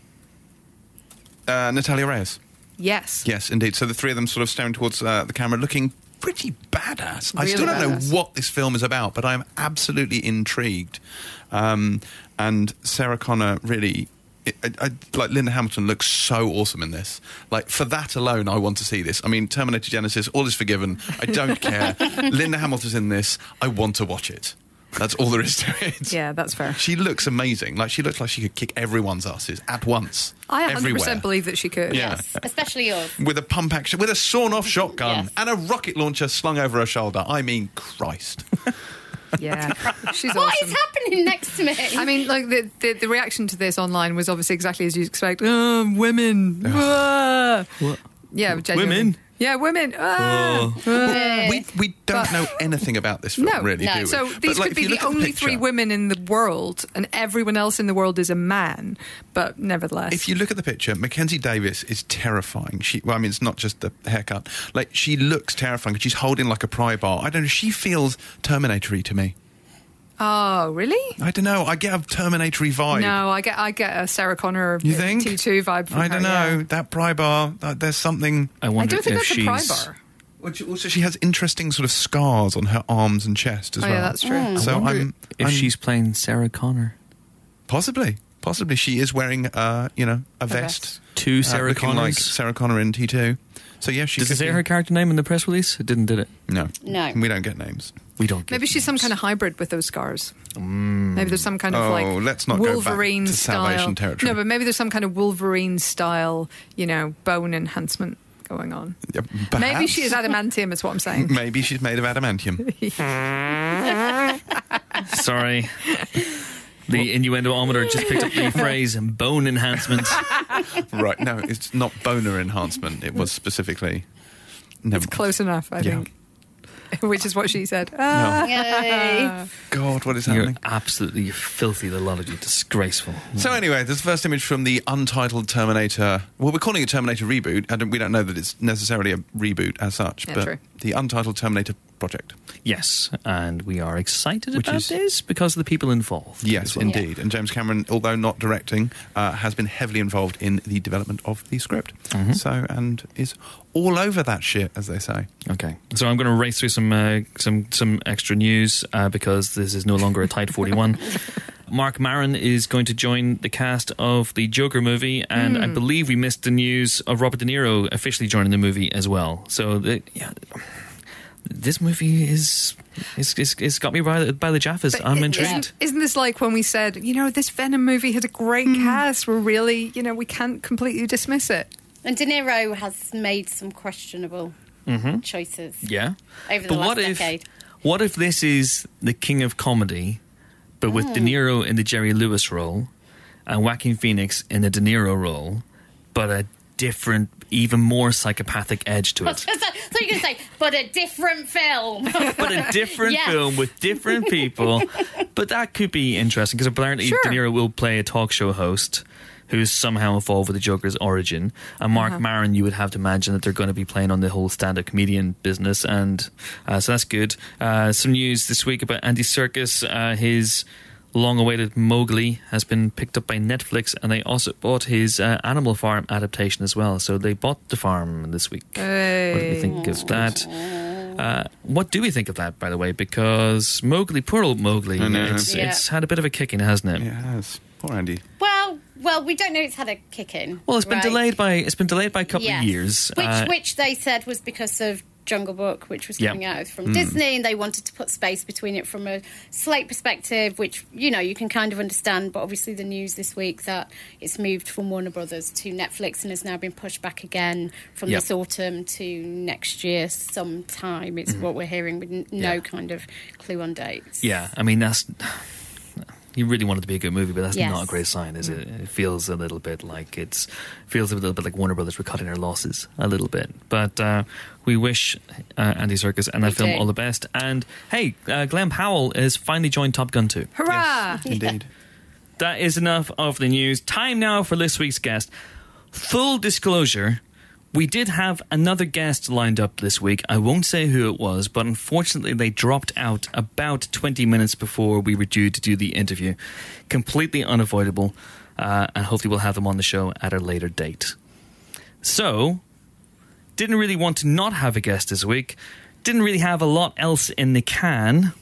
Natalia Reyes. Yes. Yes, indeed. So the three of them sort of staring towards the camera, looking pretty badass. I Really still don't badass. know what this film is about, but I'm absolutely intrigued. And Sarah Connor really... like Linda Hamilton looks so awesome in this. Like, for that alone, I want to see this. I mean, Terminator Genesis, all is forgiven. I don't care. Linda Hamilton's in this. I want to watch it. That's all there is to it. Yeah, that's fair. She looks amazing. Like, she looks like she could kick everyone's asses at once. I 100% everywhere. believe that she could. Yeah. Yes, especially yours. With a pump action, with a sawn-off shotgun Yes. and a rocket launcher slung over her shoulder. I mean, Christ. Yeah, she's What awesome. is happening next to me? I mean, like the reaction to this online was obviously exactly as you'd expect. Women. Ah. Yeah, genuinely. Women? Yeah, women. Ah. Ah. We don't know anything about this film, No, really, no. do we? So But, these like, could if be you the look at only picture- 3 women in the world, and everyone else in the world is a man. But nevertheless, If you look at the picture, Mackenzie Davis is terrifying. Well, I mean, it's not just the haircut. Like, she looks terrifying. She's holding like a pry bar. I don't know. She feels Terminator-y to me. oh really? I don't know. I get a Terminator-y vibe. No, I get a Sarah Connor You think? T2 vibe from I her, don't know. yeah. That pry bar, there's something... I I wonder don't think if that's a pry she's. bar. Also, she has interesting sort of scars on her arms and chest as Oh well. yeah, that's true. I So wonder if I'm- she's playing Sarah Connor. Possibly. She is wearing, a vest. vest. Two Sarah looking like Connors. Sarah Connor in T2. So, yeah, she Does it could say be- her character name in the press release? It didn't, did it? No. No. We don't get names. We don't. Get Maybe she's some names. kind of hybrid with those scars. Maybe there's some kind of Oh, like let's not go back Wolverine to style. Salvation territory. No, but maybe there's some kind of Wolverine style, bone enhancement going on. Yeah, Maybe perhaps. she is adamantium, is what I'm saying. Maybe she's made of adamantium. Sorry. The innuendo-ometer just picked up the phrase bone enhancement. Right. No, it's not boner enhancement. It was specifically... No. It's close enough, I Yeah. think. Which is what she said. Ah. Yay. God, what is You're happening? absolutely filthy, the lot of you. Disgraceful. So anyway, this first image from the untitled Terminator... Well, we're calling it Terminator Reboot. We don't know that it's necessarily a reboot as such, Yeah, but true. the untitled Terminator project. Yes, and we are excited Which about is- this because of the people involved. Yes, as well. indeed. And James Cameron, although not directing, has been heavily involved in the development of the script. Mhm. So, and is all over that shit, as they say. Okay, so I'm going to race through some extra news because this is no longer a tight 41. Mark Maron is going to join the cast of the Joker movie, and I believe we missed the news of Robert De Niro officially joining the movie as well. So, this movie is got me by the Jaffas. But I'm intrigued. Isn't this like when we said, this Venom movie had a great cast? We're really, we can't completely dismiss it. And De Niro has made some questionable choices Yeah, over the but last decade. what if this is the King of Comedy, but with De Niro in the Jerry Lewis role and Joaquin Phoenix in the De Niro role, but a different, even more psychopathic edge to it. So you're going to say, but a different film. But a different Yes. film with different people. But that could be interesting because apparently Sure. De Niro will play a talk show host who's somehow involved with the Joker's origin. And Mark Maron, you would have to imagine that they're going to be playing on the whole stand-up comedian business. And so that's good. Some news this week about Andy Serkis. His long-awaited Mowgli has been picked up by Netflix, and they also bought his Animal Farm adaptation as well. So they bought the farm this week. What do we think of that? What do we think of that, by the way? Because Mowgli, poor old Mowgli, I know. it's had a bit of a kicking, hasn't it? It has. Poor Andy. Well, we don't know it's had a kick in. Well, it's been delayed by a couple Yes. of years. Which they said was because of Jungle Book, which was coming out from Disney, and they wanted to put space between it from a slate perspective, which, you can kind of understand. But obviously the news this week that it's moved from Warner Brothers to Netflix and has now been pushed back again from this autumn to next year sometime. It's what we're hearing with no kind of clue on dates. Yeah, I mean, that's... You really want it to be a good movie, but that's Yes. not a great sign, is it? It feels a little bit like like Warner Brothers were cutting their losses a little bit. But we wish Andy Serkis and that We film do. all the best. And hey, Glenn Powell has finally joined Top Gun 2. Hurrah! Indeed. That is enough of the news. Time now for this week's guest. Full disclosure, we did have another guest lined up this week. I won't say who it was, but unfortunately they dropped out about 20 minutes before we were due to do the interview. Completely unavoidable, and hopefully we'll have them on the show at a later date. So, didn't really want to not have a guest this week. Didn't really have a lot else in the can.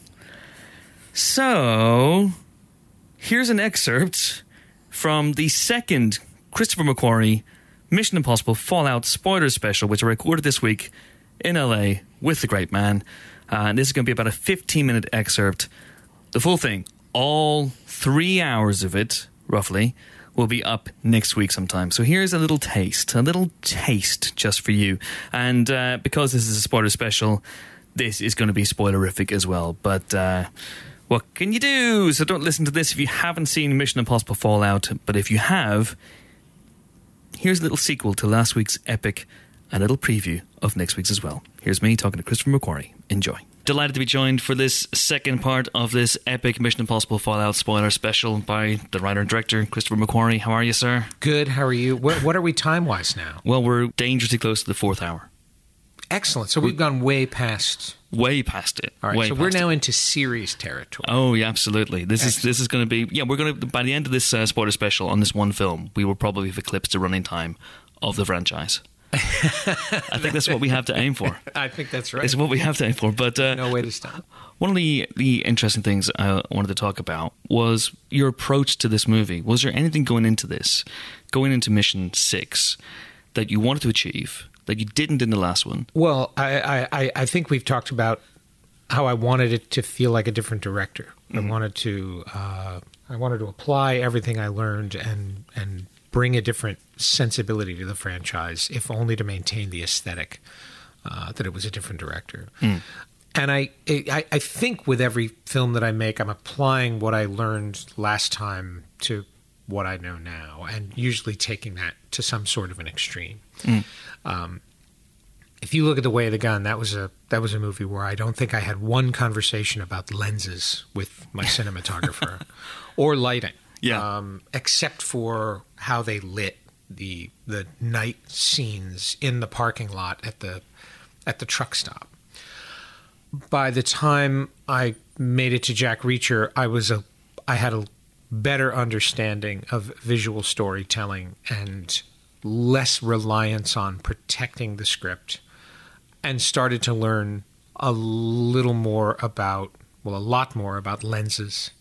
So, here's an excerpt from the second Christopher McQuarrie Mission Impossible Fallout spoiler special, which I recorded this week in LA with the great man. And this is going to be about a 15-minute excerpt. The full thing, all 3 hours of it, roughly, will be up next week sometime. So here's a little taste just for you. And because this is a spoiler special, this is going to be spoilerific as well. But what can you do? So don't listen to this if you haven't seen Mission Impossible Fallout. But if you have, here's a little sequel to last week's epic, a little preview of next week's as well. Here's me talking to Christopher McQuarrie. Enjoy. Delighted to be joined for this second part of this epic Mission Impossible Fallout spoiler special by the writer and director, Christopher McQuarrie. How are you, sir? Good, how are you? What are we time-wise now? Well, we're dangerously close to the 4th hour. Excellent. So we've gone way past... Way past it. All right, so we're now into series territory. Oh, yeah, absolutely. This is going to be... Yeah, we're going to... By the end of this spoiler special on this one film, we will probably have eclipsed the running time of the franchise. I think that's what we have to aim for. I think that's right. It's what we have to aim for. But no way to stop. One of the interesting things I wanted to talk about was your approach to this movie. Was there anything going into Mission 6, that you wanted to achieve that you didn't in the last one? Well, I think we've talked about how I wanted it to feel like a different director. I wanted to apply everything I learned and bring a different sensibility to the franchise, if only to maintain the aesthetic, that it was a different director. And I think with every film that I make, I'm applying what I learned last time to what I know now, and usually taking that to some sort of an extreme. If you look at The Way of the Gun, that was a movie where I don't think I had one conversation about lenses with my cinematographer or lighting. Yeah. Except for how they lit the night scenes in the parking lot at the truck stop. By the time I made it to Jack Reacher, I had a better understanding of visual storytelling and less reliance on protecting the script, and started to learn a lot more about lenses.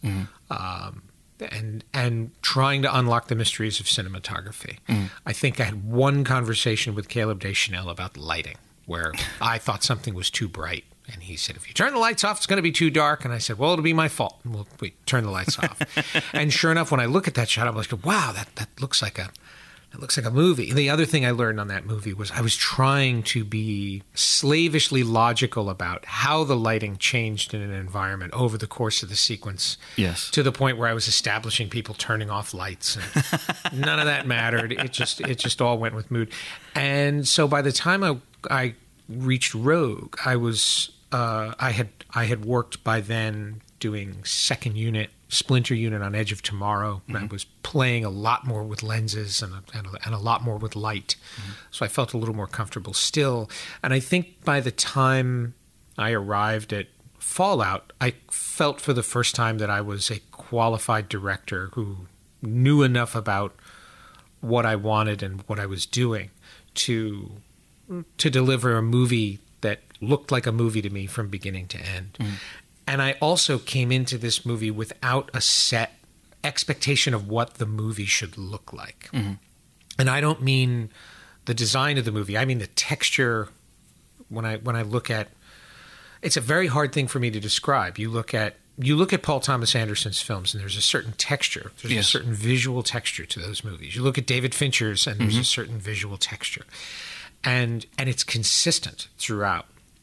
And trying to unlock the mysteries of cinematography. I think I had one conversation with Caleb Deschanel about lighting, where I thought something was too bright. And he said, if you turn the lights off, it's going to be too dark. And I said, well, it'll be my fault. And we'll turn the lights off. And sure enough, when I look at that shot, I'm like, wow, that looks like a movie. And the other thing I learned on that movie was I was trying to be slavishly logical about how the lighting changed in an environment over the course of the sequence. Yes. To the point where I was establishing people turning off lights, and none of that mattered. It just all went with mood. And so by the time I reached Rogue, I had worked by then doing second unit, Splinter Unit on Edge of Tomorrow. I was playing a lot more with lenses and a lot more with light. So I felt a little more comfortable still. And I think by the time I arrived at Fallout, I felt for the first time that I was a qualified director who knew enough about what I wanted and what I was doing to deliver a movie that looked like a movie to me from beginning to end. And I also came into this movie without a set expectation of what the movie should look like. And I don't mean the design of the movie. I mean the texture. When I look at, it's a very hard thing for me to describe. You look at Paul Thomas Anderson's films, and there's a certain texture. There's a certain visual texture to those movies. You look at David Fincher's, and there's a certain visual texture. And it's consistent throughout.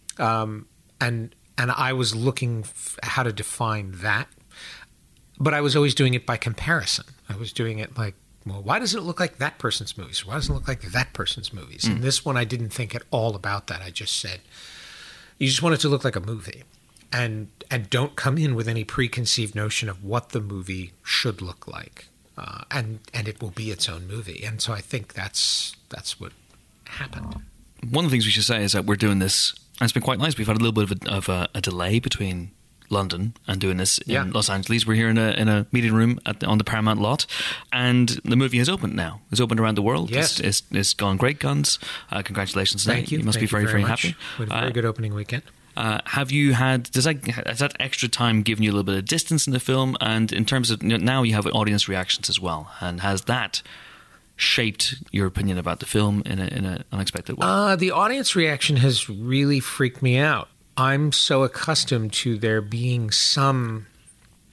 And I was looking how to define that, but I was always doing it by comparison. I was doing it like, well, why does it look like that person's movies? Why doesn't it look like that person's movies? And this one, I didn't think at all about that. I just said, you just want it to look like a movie, and don't come in with any preconceived notion of what the movie should look like, and it will be its own movie. And so I think that's what happened. One of the things we should say is that we're doing this, and it's been quite nice. We've had a little bit of a delay between London and doing this in Los Angeles. We're here in a meeting room on the Paramount lot, and the movie has opened now. It's opened around the world. Yes. It's gone great guns. Congratulations. Thank you. You must be very, very happy. We had a very good opening weekend. Have you had, has that extra time given you a little bit of distance in the film? And in terms of, now you have audience reactions as well. And has that shaped your opinion about the film in an unexpected way? The audience reaction has really freaked me out. I'm so accustomed to there being some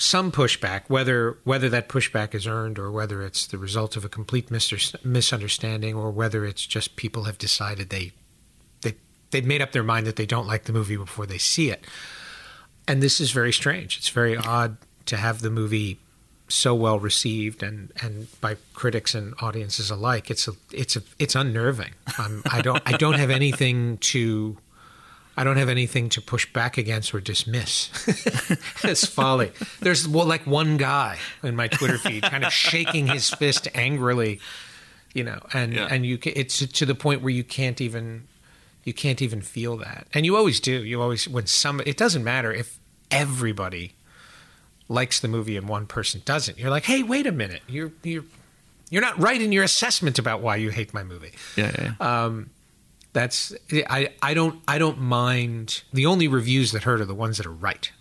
some pushback, whether that pushback is earned or whether it's the result of a complete misunderstanding or whether it's just people have decided they've made up their mind that they don't like the movie before they see it. And this is very strange. It's very odd to have the movie so well received and by critics and audiences alike. It's unnerving. I don't have anything to push back against or dismiss as folly. There's like one guy in my Twitter feed kind of shaking his fist angrily, and it's to the point where you can't even feel that. And you always do. It doesn't matter if everybody likes the movie and one person doesn't. You're like, hey, wait a minute. You're not right in your assessment about why you hate my movie. Yeah. I don't mind. The only reviews that hurt are the ones that are right.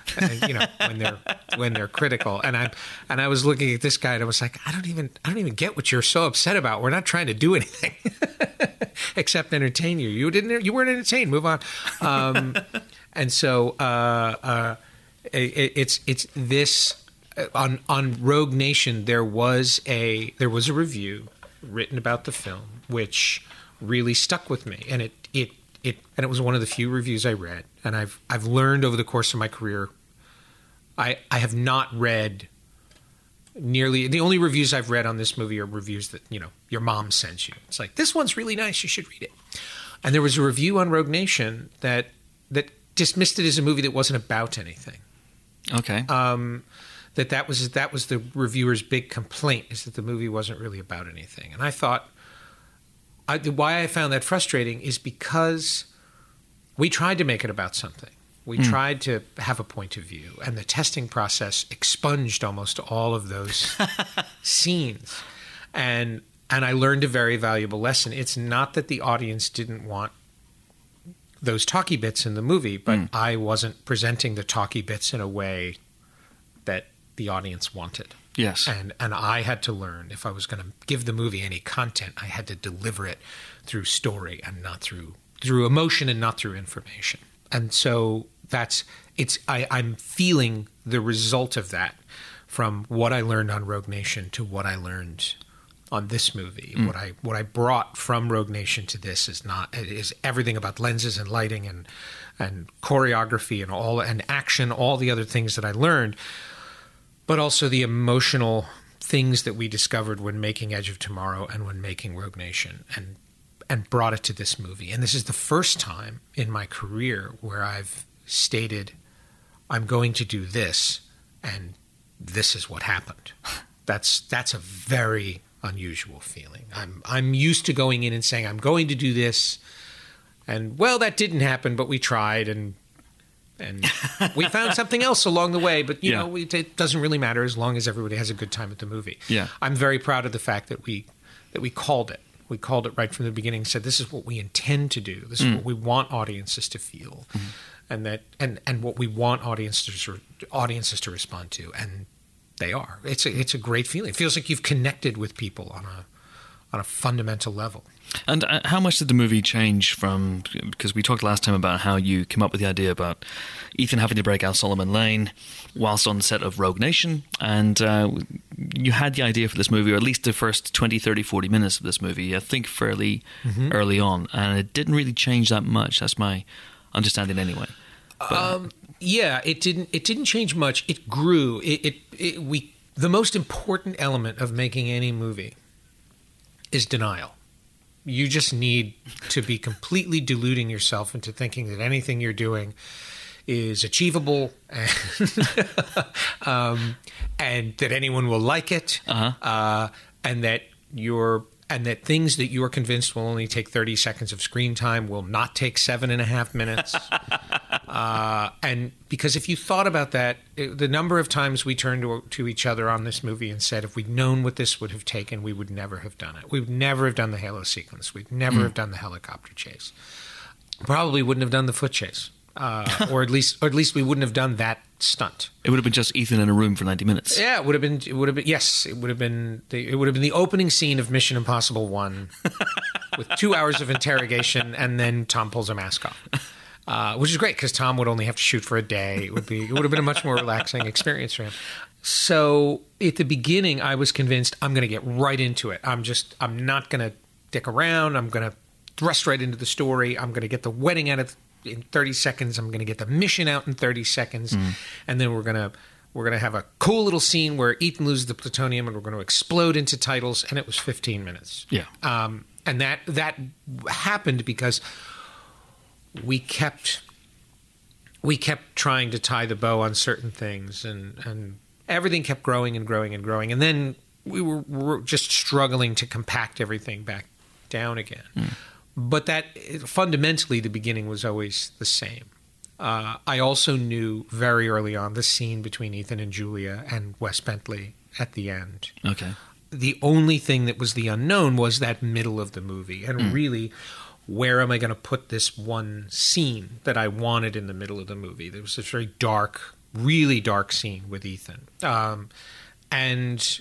When they're critical. And I was looking at this guy and I was like, I don't even get what you're so upset about. We're not trying to do anything except entertain you. You weren't entertained. Move on. And so it's this on Rogue Nation. There was a review written about the film which really stuck with me, and it was one of the few reviews I read. And I've learned over the course of my career, I have not read nearly the only reviews I've read on this movie are reviews that your mom sends you. It's like, this one's really nice, you should read it. And there was a review on Rogue Nation that dismissed it as a movie that wasn't about anything. Okay. That was the reviewer's big complaint, is that the movie wasn't really about anything. And I thought, why I found that frustrating is because we tried to make it about something. We tried to have a point of view, and the testing process expunged almost all of those scenes. And I learned a very valuable lesson. It's not that the audience didn't want those talky bits in the movie, but I wasn't presenting the talky bits in a way that the audience wanted. Yes. And I had to learn, if I was going to give the movie any content, I had to deliver it through story and not through emotion and not through information. And so I'm feeling the result of that from what I learned on Rogue Nation to what I learned on this movie. What I brought from Rogue Nation to this is everything about lenses and lighting and choreography and action, all the other things that I learned, but also the emotional things that we discovered when making Edge of Tomorrow and when making Rogue Nation, and brought it to this movie. And this is the first time in my career where I've stated, I'm going to do this, and this is what happened. That's a very unusual feeling. I'm used to going in and saying, I'm going to do this, and well, that didn't happen, but we tried, and we found something else along the way, but it doesn't really matter as long as everybody has a good time at the movie. Yeah. I'm very proud of the fact that we called it. We called it right from the beginning, said this is what we intend to do. This is what we want audiences to feel. And what we want audiences to respond to, and they are. It's a great feeling. It feels like you've connected with people on a fundamental level. And how much did the movie change from, because we talked last time about how you came up with the idea about Ethan having to break out Solomon Lane whilst on the set of Rogue Nation, and you had the idea for this movie, or at least the first 20, 30, 40 minutes of this movie, I think fairly early on, and it didn't really change that much. That's my understanding anyway. Yeah, it didn't change much. It grew. The most important element of making any movie is denial. You just need to be completely deluding yourself into thinking that anything you're doing is achievable and that anyone will like it, and that things that you're convinced will only take 30 seconds of screen time will not take 7.5 minutes. And because if you thought about that, the number of times we turned to each other on this movie and said, if we'd known what this would have taken, we would never have done it. We would never have done the halo sequence. We'd never have done the helicopter chase. Probably wouldn't have done the foot chase. Or at least we wouldn't have done that stunt. It would have been just Ethan in a room for 90 minutes. Yeah, it would have been. Yes, it would have been the opening scene of Mission Impossible 1 with 2 hours of interrogation, and then Tom pulls a mask off. which is great because Tom would only have to shoot for a day. It would have been a much more relaxing experience for him. So at the beginning, I was convinced I'm going to get right into it. I'm not going to dick around. I'm going to thrust right into the story. I'm going to get the wedding out in 30 seconds. I'm going to get the mission out in 30 seconds. And then we're going to have a cool little scene where Ethan loses the plutonium and we're going to explode into titles. And it was 15 minutes. Yeah. And that happened because we kept trying to tie the bow on certain things, and everything kept growing and growing and growing. And then we were just struggling to compact everything back down again. But that fundamentally, the beginning was always the same. I also knew very early on the scene between Ethan and Julia and Wes Bentley at the end. Okay. The only thing that was the unknown was that middle of the movie. And really, where am I going to put this one scene that I wanted in the middle of the movie? There was this very dark, really dark scene with Ethan. And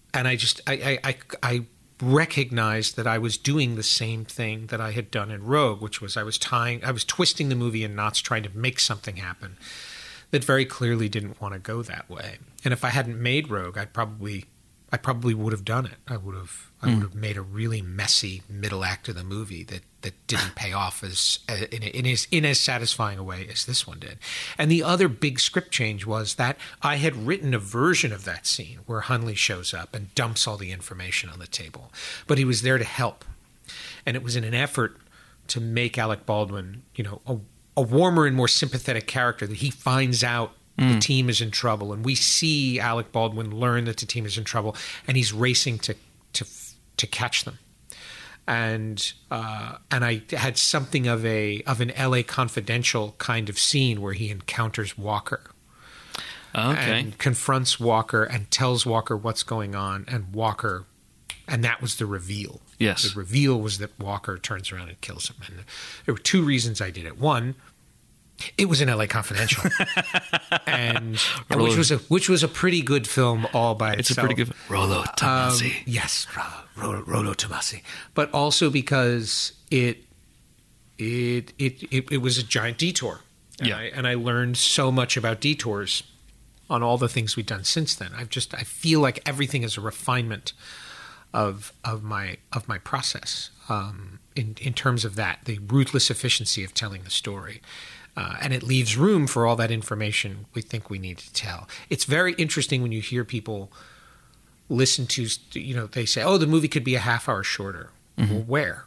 I recognized that I was doing the same thing that I had done in Rogue, which was I was twisting the movie in knots trying to make something happen that very clearly didn't want to go that way. And if I hadn't made Rogue, I probably would have done it. I would have made a really messy middle act of the movie that didn't pay off in as satisfying a way as this one did. And the other big script change was that I had written a version of that scene where Hunley shows up and dumps all the information on the table, but he was there to help, and it was in an effort to make Alec Baldwin, a warmer and more sympathetic character, that he finds out the team is in trouble, and we see Alec Baldwin learn that the team is in trouble, and he's racing to catch them. And I had something of an LA Confidential kind of scene where he encounters Walker, and confronts Walker and tells Walker what's going on, and that was the reveal. Yes, the reveal was that Walker turns around and kills him. And there were two reasons I did it. One, it was in LA Confidential, and which was a pretty good film all by itself. It's a pretty good Rollo Tomasi. Yes, Rollo Tomasi. But also because it was a giant detour. And I learned so much about detours on all the things we've done since then. I feel like everything is a refinement of my process in terms of that, the ruthless efficiency of telling the story. And it leaves room for all that information we think we need to tell. It's very interesting when you hear people listen to, they say, oh, the movie could be a half hour shorter. Well, where?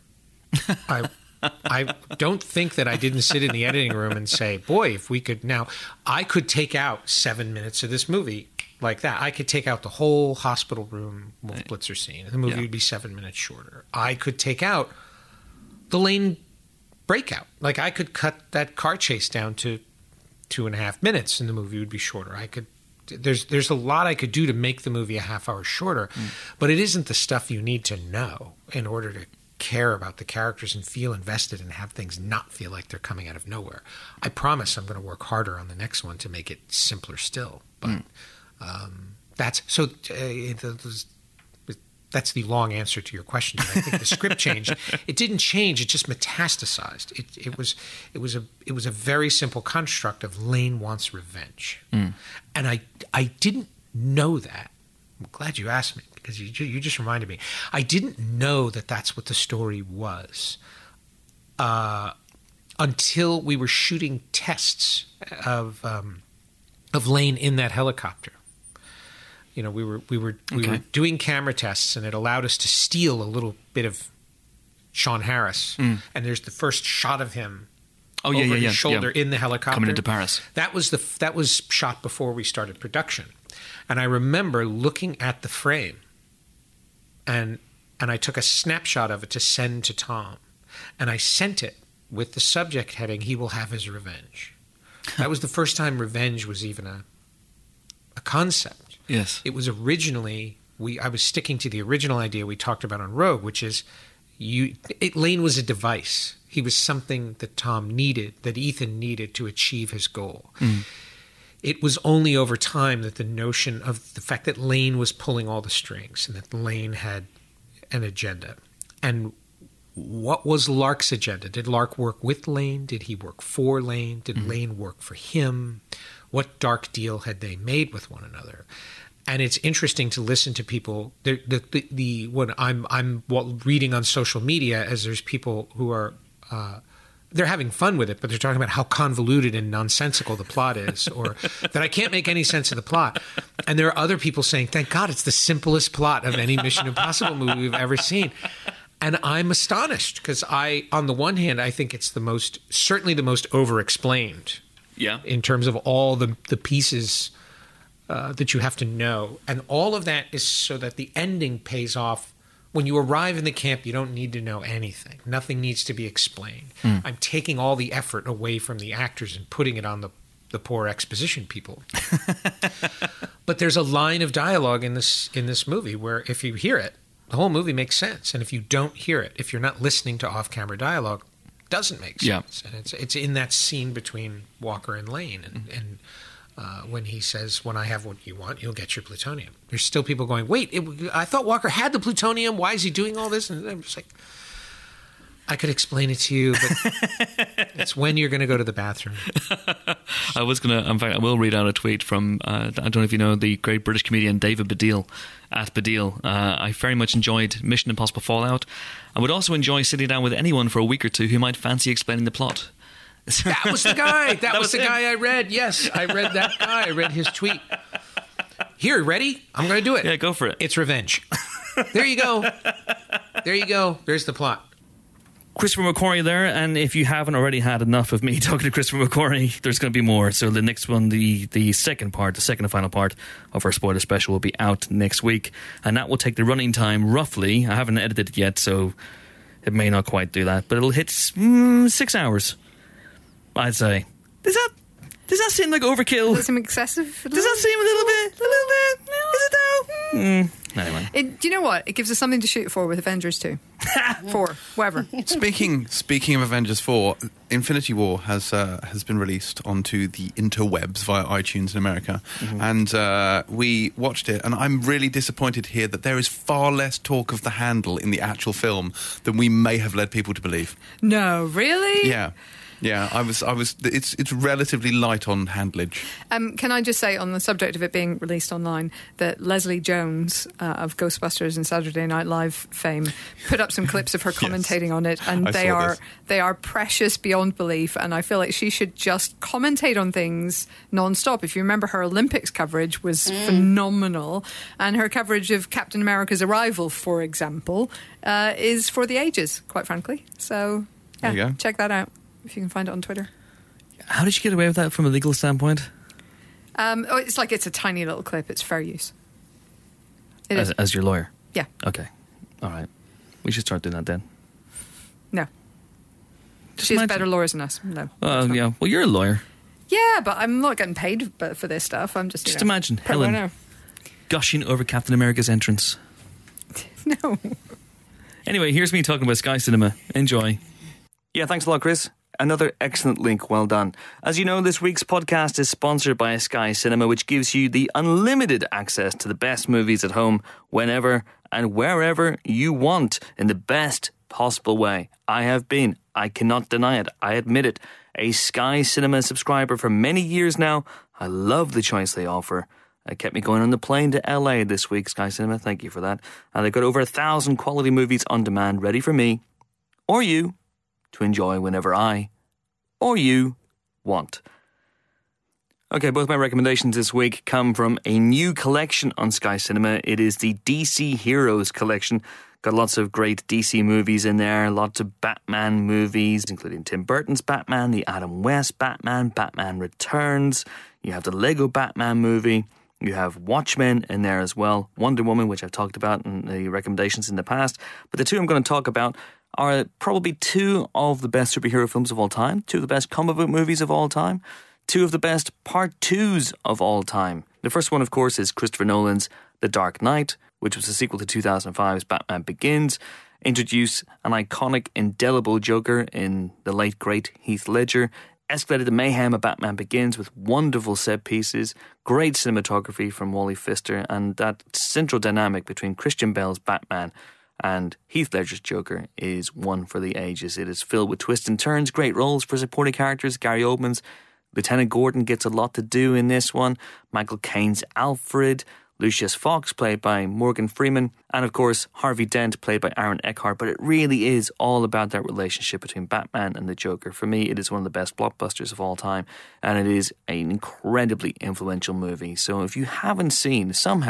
I don't think that I didn't sit in the editing room and say, boy, if we could now, I could take out 7 minutes of this movie like that. I could take out the whole hospital room Wolf Blitzer scene, and the movie would be 7 minutes shorter. I could take out the Lane breakout. Like, I could cut that car chase down to 2.5 minutes and the movie would be shorter. There's a lot I could do to make the movie a half hour shorter, but it isn't the stuff you need to know in order to care about the characters and feel invested and have things not feel like they're coming out of nowhere. I promise I'm going to work harder on the next one to make it simpler still. But that's the long answer to your question. I think the script changed. It didn't change. It just metastasized. It was a very simple construct of Lane wants revenge, and I didn't know that. I'm glad you asked me because you just reminded me. I didn't know that that's what the story was until we were shooting tests of Lane in that helicopter. We were doing camera tests, and it allowed us to steal a little bit of Sean Harris. And there's the first shot of him over his shoulder in the helicopter coming into Paris. That was shot before we started production, and I remember looking at the frame, and I took a snapshot of it to send to Tom, and I sent it with the subject heading, "He will have his revenge." That was the first time revenge was even a concept. Yes. It was originally, I was sticking to the original idea we talked about on Rogue, which is Lane was a device. He was something that Tom needed, that Ethan needed to achieve his goal. It was only over time that the notion of the fact that Lane was pulling all the strings and that Lane had an agenda. And what was Lark's agenda? Did Lark work with Lane? Did he work for Lane? Did Lane work for him? What dark deal had they made with one another? And it's interesting to listen to people. When I'm reading on social media, as there's people who are they're having fun with it, but they're talking about how convoluted and nonsensical the plot is, or that I can't make any sense of the plot. And there are other people saying, "Thank God, it's the simplest plot of any Mission Impossible movie we've ever seen." And I'm astonished because on the one hand, I think it's certainly the most over-explained. Yeah. In terms of all the pieces that you have to know. And all of that is so that the ending pays off. When you arrive in the camp, you don't need to know anything. Nothing needs to be explained. I'm taking all the effort away from the actors and putting it on the poor exposition people. But there's a line of dialogue in this movie where if you hear it, the whole movie makes sense. And if you don't hear it, if you're not listening to off-camera dialogue, it doesn't make sense. And it's in that scene between Walker and Lane. And when he says, "When I have what you want, you'll get your plutonium." There's still people going, "Wait, I thought Walker had the plutonium. Why is he doing all this?" And I'm just like, I could explain it to you, but it's when you're going to go to the bathroom. In fact, I will read out a tweet from, I don't know if you know, the great British comedian David Baddiel, at Baddiel. I very much enjoyed Mission Impossible Fallout. I would also enjoy sitting down with anyone for a week or two who might fancy explaining the plot. That was the guy. That was the guy I read. Yes, I read that guy. I read his tweet. Here, ready? I'm going to do it. Yeah, go for it. It's revenge. There you go. There you go. There's the plot. Christopher McQuarrie there, and if you haven't already had enough of me talking to Christopher McQuarrie, there's going to be more. So the next one, the second and final part of our spoiler special will be out next week, and that will take the running time roughly. I haven't edited it yet, so it may not quite do that, but it'll hit 6 hours, I'd say. Does that seem like overkill? Does it seem excessive? Does that seem a little bit? Is it though? Anyway. Do you know what? It gives us something to shoot for with Avengers 2. 4, whatever. Speaking of Avengers 4, Infinity War has been released onto the interwebs via iTunes in America, and we watched it, and I'm really disappointed here that there is far less talk of the handle in the actual film than we may have led people to believe. No, really? Yeah, I was. It's relatively light on handlage. Can I just say, on the subject of it being released online, that Leslie Jones of Ghostbusters and Saturday Night Live fame put up some clips of her commentating on it, and they are precious beyond belief. And I feel like she should just commentate on things non-stop. If you remember, her Olympics coverage was phenomenal, and her coverage of Captain America's arrival, for example, is for the ages, quite frankly. So There you go. Check that out if you can find it on Twitter. How did you get away with that from a legal standpoint? It's a tiny little clip. It's fair use. It is. As your lawyer? Yeah. Okay. All right. We should start doing that then. No. Just She has imagine- better lawyers than us. No. Yeah. Well, you're a lawyer. Yeah, but I'm not getting paid for this stuff. I'm just Imagine pro bono. Helen gushing over Captain America's entrance. No. Anyway, here's me talking about Sky Cinema. Enjoy. Yeah, thanks a lot, Chris. Another excellent link. Well done. As you know, this week's podcast is sponsored by Sky Cinema, which gives you the unlimited access to the best movies at home whenever and wherever you want in the best possible way. I have been, I cannot deny it, I admit it, a Sky Cinema subscriber for many years now. I love the choice they offer. It kept me going on the plane to LA this week, Sky Cinema. Thank you for that. And they've got over 1,000 quality movies on demand ready for me or you to enjoy whenever I or you want. Okay, both my recommendations this week come from a new collection on Sky Cinema. It is the DC Heroes collection. Got lots of great DC movies in there, lots of Batman movies, including Tim Burton's Batman, the Adam West Batman, Batman Returns. You have the Lego Batman movie. You have Watchmen in there as well. Wonder Woman, which I've talked about in the recommendations in the past. But the two I'm going to talk about are probably two of the best superhero films of all time, two of the best comic book movies of all time, two of the best part twos of all time. The first one, of course, is Christopher Nolan's The Dark Knight, which was a sequel to 2005's Batman Begins, introduced an iconic, indelible Joker in the late, great Heath Ledger, escalated the mayhem of Batman Begins with wonderful set pieces, great cinematography from Wally Pfister, and that central dynamic between Christian Bale's Batman And Heath Ledger's Joker is one for the ages. It is filled with twists and turns, great roles for supporting characters. Gary Oldman's Lieutenant Gordon gets a lot to do in this one. Michael Caine's Alfred, Lucius Fox, played by Morgan Freeman, and of course Harvey Dent, played by Aaron Eckhart. But it really is all about that relationship between Batman and the Joker. For me, it is one of the best blockbusters of all time, and it is an incredibly influential movie. So if you have not seen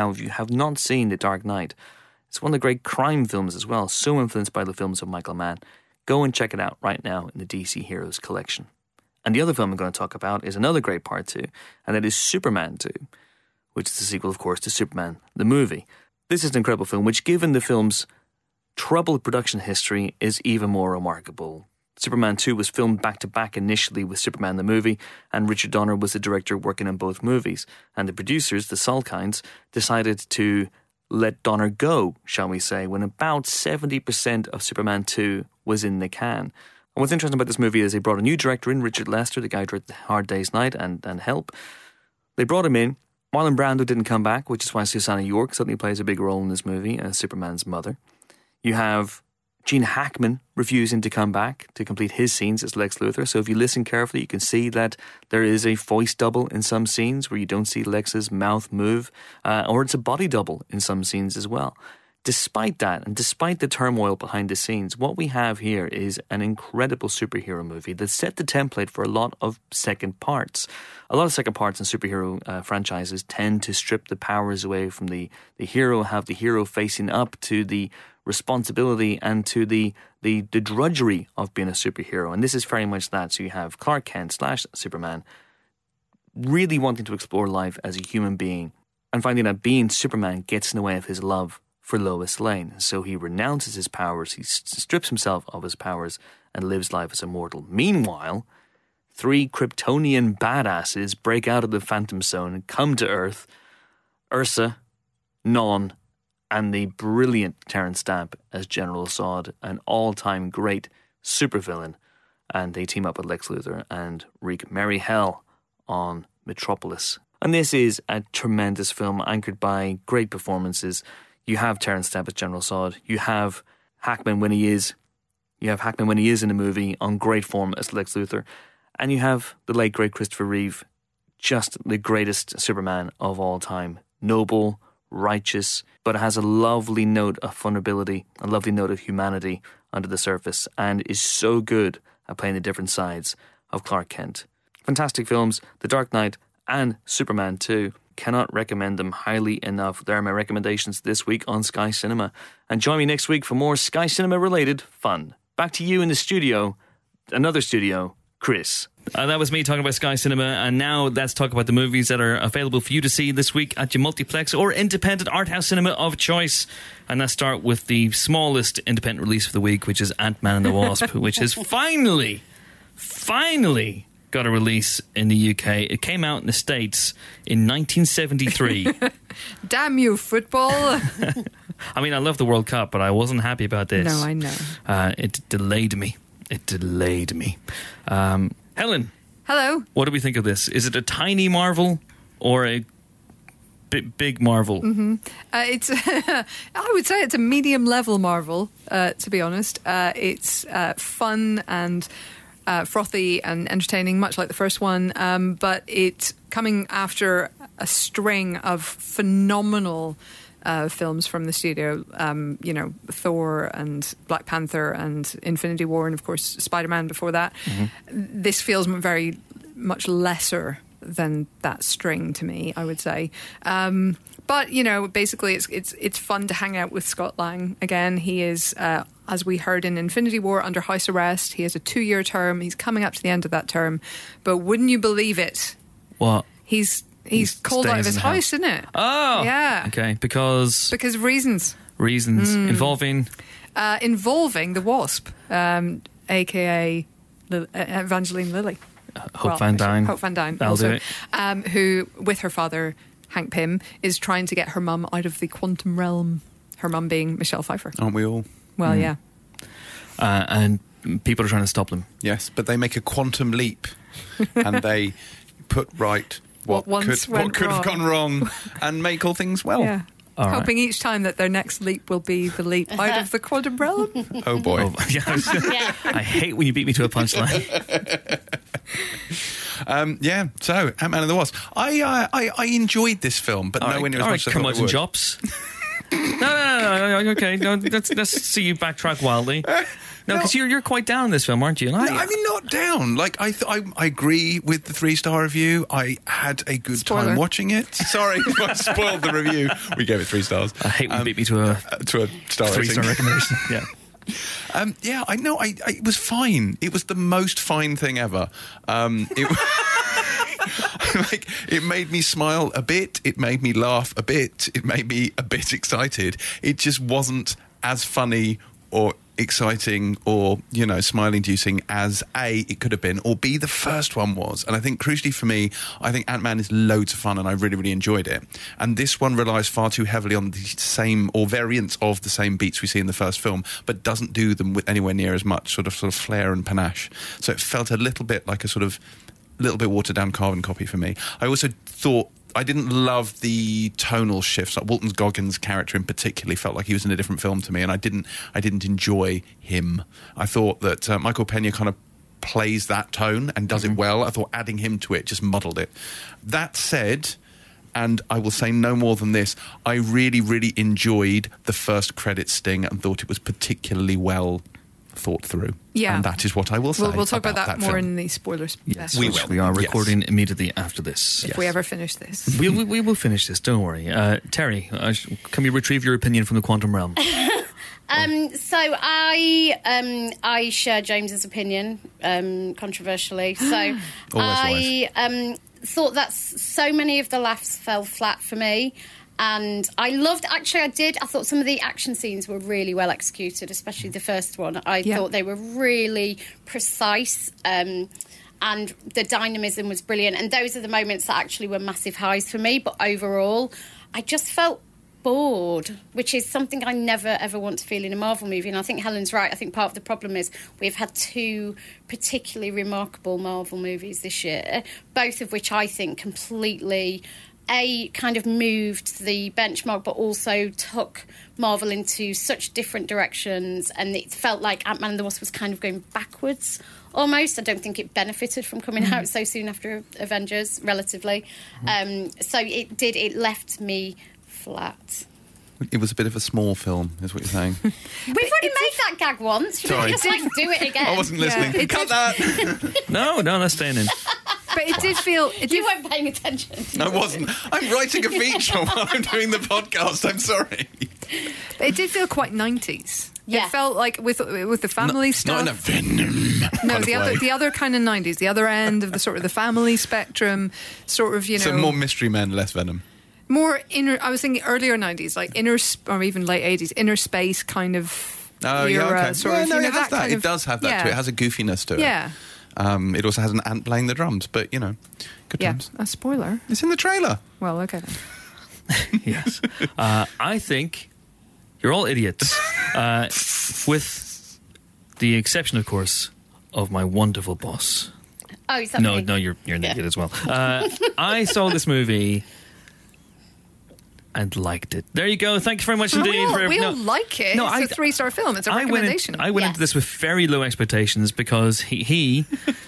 The Dark Knight, it's one of the great crime films as well, so influenced by the films of Michael Mann. Go and check it out right now in the DC Heroes collection. And the other film I'm going to talk about is another great part 2, and that is Superman 2. Which is the sequel, of course, to Superman, the movie. This is an incredible film, which, given the film's troubled production history, is even more remarkable. Superman 2 was filmed back-to-back initially with Superman the movie, and Richard Donner was the director working on both movies. And the producers, the Salkinds, decided to let Donner go, shall we say, when about 70% of Superman 2 was in the can. And what's interesting about this movie is they brought a new director in, Richard Lester, the guy who directed Hard Day's Night and Help. They brought him in. Marlon Brando didn't come back, which is why Susanna York suddenly plays a big role in this movie as Superman's mother. You have Gene Hackman refusing to come back to complete his scenes as Lex Luthor. So if you listen carefully, you can see that there is a voice double in some scenes where you don't see Lex's mouth move, or it's a body double in some scenes as well. Despite that, and despite the turmoil behind the scenes, what we have here is an incredible superhero movie that set the template for a lot of second parts. A lot of second parts in superhero franchises tend to strip the powers away from the hero, have the hero facing up to the responsibility and to the drudgery of being a superhero. And this is very much that. So you have Clark Kent / Superman really wanting to explore life as a human being and finding that being Superman gets in the way of his love for Lois Lane. So he renounces his powers, he strips himself of his powers and lives life as a mortal. Meanwhile, 3 Kryptonian badasses break out of the Phantom Zone and come to Earth. Ursa, Non, and the brilliant Terrence Stamp as General Zod, an all-time great supervillain. And they team up with Lex Luthor and wreak merry hell on Metropolis. And this is a tremendous film anchored by great performances. You have Terrence Stamp as General Zod. You have Hackman when he is in the movie on great form as Lex Luthor. And you have the late, great Christopher Reeve, just the greatest Superman of all time. Noble, righteous, but has a lovely note of vulnerability, a lovely note of humanity under the surface, and is so good at playing the different sides of Clark Kent. Fantastic films, The Dark Knight and Superman 2. Cannot recommend them highly enough. They are my recommendations this week on Sky Cinema. And join me next week for more Sky Cinema related fun. Back to you in the studio, another studio, Chris. That was me talking about Sky Cinema, and now let's talk about the movies that are available for you to see this week at your multiplex or independent art house cinema of choice. And let's start with the smallest independent release of the week, which is Ant-Man and the Wasp, which has finally got a release in the UK. It came out in the States in 1973. Damn you, football. I mean, I love the World Cup, but I wasn't happy about this. No, I know. It delayed me. Helen. Hello. What do we think of this? Is it a tiny Marvel or a big Marvel? Mm-hmm. It's I would say it's a medium level Marvel, to be honest. It's fun and frothy and entertaining, much like the first one, but it's coming after a string of phenomenal films from the studio, Thor and Black Panther and Infinity War, and of course Spider-Man before that. Mm-hmm. This feels very much lesser than that string to me, I would say. But basically it's fun to hang out with Scott Lang again. He is, as we heard in Infinity War, under house arrest. He has a 2-year term. He's coming up to the end of that term. But wouldn't you believe it? What? He's called out of his house, isn't it? Oh! Yeah. Okay, because of reasons. Involving the Wasp, a.k.a. Evangeline Lilly. Hope Van Dyne. Hope Van Dyne. That'll do it. Who, with her father, Hank Pym, is trying to get her mum out of the quantum realm. Her mum being Michelle Pfeiffer. Aren't we all? Well, yeah. And people are trying to stop them. Yes, but they make a quantum leap and they put right what could have gone wrong and make all things well. Yeah. All right. Hoping each time that their next leap will be the leap out of the quantum realm. Oh boy. Oh, yeah, Yeah. I hate when you beat me to a punchline. So Ant-Man and the Wasp. I enjoyed this film, but nowhere near as much as I thought I curmudgeon would. chops. No, okay. No, let's see you backtrack wildly. No, because you're quite down in this film, aren't you? And I mean, not down. Like I agree with the 3-star review. I had a good Spoiler. time watching it. Sorry, I spoiled the review. We gave it 3 stars. I hate when you beat me to a To a star 3-star rating. recommendation. Yeah. I know. It was fine. It was the most fine thing ever. It made me smile a bit. It made me laugh a bit. It made me a bit excited. It just wasn't as funny or exciting or, smile-inducing as A, it could have been, or B, the first one was. And I think crucially for me, I think Ant-Man is loads of fun and I really, really enjoyed it. And this one relies far too heavily on the same, or variants of the same beats we see in the first film, but doesn't do them with anywhere near as much sort of flair and panache. So it felt a little bit like a little bit watered down carbon copy for me. I also thought I didn't love the tonal shifts. Like Walton Goggins' character in particular felt like he was in a different film to me, and I didn't enjoy him. I thought that Michael Pena kind of plays that tone and does it well. I thought adding him to it just muddled it. That said, and I will say no more than this, I really, really enjoyed the first credit sting and thought it was particularly well thought through. Yeah. And that is what I will say. We'll talk about that more film. in the spoilers. Yes, We which will. we are Yes. recording immediately after this. If we ever finish this. We will finish this, don't worry. Terry, can we retrieve your opinion from the quantum realm? So I share James's opinion, controversially. So I thought that so many of the laughs fell flat for me. And I thought some of the action scenes were really well executed, especially the first one. I thought they were really precise. And the dynamism was brilliant. And those are the moments that actually were massive highs for me. But overall, I just felt bored, which is something I never, ever want to feel in a Marvel movie. And I think Helen's right. I think part of the problem is we've had 2 particularly remarkable Marvel movies this year, both of which I think completely... kind of moved the benchmark, but also took Marvel into such different directions, and it felt like Ant-Man and the Wasp was kind of going backwards almost. I don't think it benefited from coming out so soon after Avengers, relatively. So it left me flat. It was a bit of a small film, is what you're saying. We've already made that gag once. Should we just do it again? I wasn't listening. it Cut did- that! No, that's staying in. But it did feel... You weren't paying attention. I wasn't. I'm writing a feature while I'm doing the podcast. I'm sorry. But it did feel quite 90s. Yeah. It felt like with the family stuff. Not in a Venom. No, kind of way. the other kind of 90s, the other end of the sort of the family spectrum, sort of, So more Mystery Men, less Venom. more inner. I was thinking earlier 90s, like or even late 80s, inner space kind of Oh, era. yeah, okay. Sort yeah, of, no, you know, it has that. kind It of- does have that to it. It has a goofiness to it. Yeah. It also has an ant playing the drums, but, good Yeah, times. a spoiler. It's in the trailer. Well, okay then. Yes. I think you're all idiots. With the exception, of course, of my wonderful boss. Oh, is that No, me? you're an Yeah. idiot as well. I saw this movie and liked it. There you go. Thank you very much indeed. We all like it. No, It's a 3-star film. It's a recommendation. I went into this with very low expectations because he,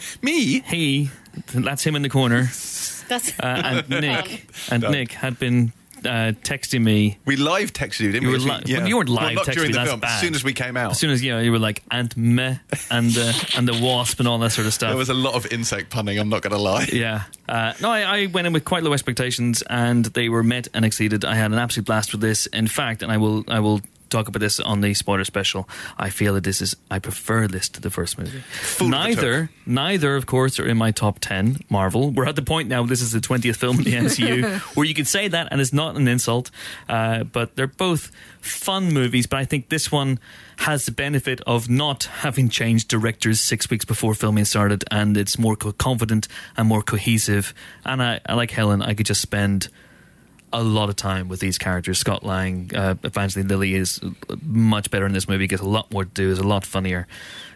that's him in the corner, That's and Nick, Done. Nick had been texting me. We live texted you, didn't You we? were well, you weren't live not texting during me, the that's film. bad. As soon as we came out. As soon as you were like Ant Meh and the Wasp and all that sort of stuff. There was a lot of insect punning, I'm not going to lie. Yeah. No, I went in with quite low expectations and they were met and exceeded. I had an absolute blast with this. In fact, and I will talk about this on the spoiler special, I feel that I prefer this to the first movie. Neither, of course, are in my top 10 Marvel. We're at the point now, this is the 20th film in the MCU, where you can say that and it's not an insult. But they're both fun movies, but I think this one has the benefit of not having changed directors 6 weeks before filming started, and it's more confident and more cohesive. And I like Helen, I could just spend a lot of time with these characters. Scott Lang, Evangeline Lilly is much better in this movie, gets a lot more to do, is a lot funnier.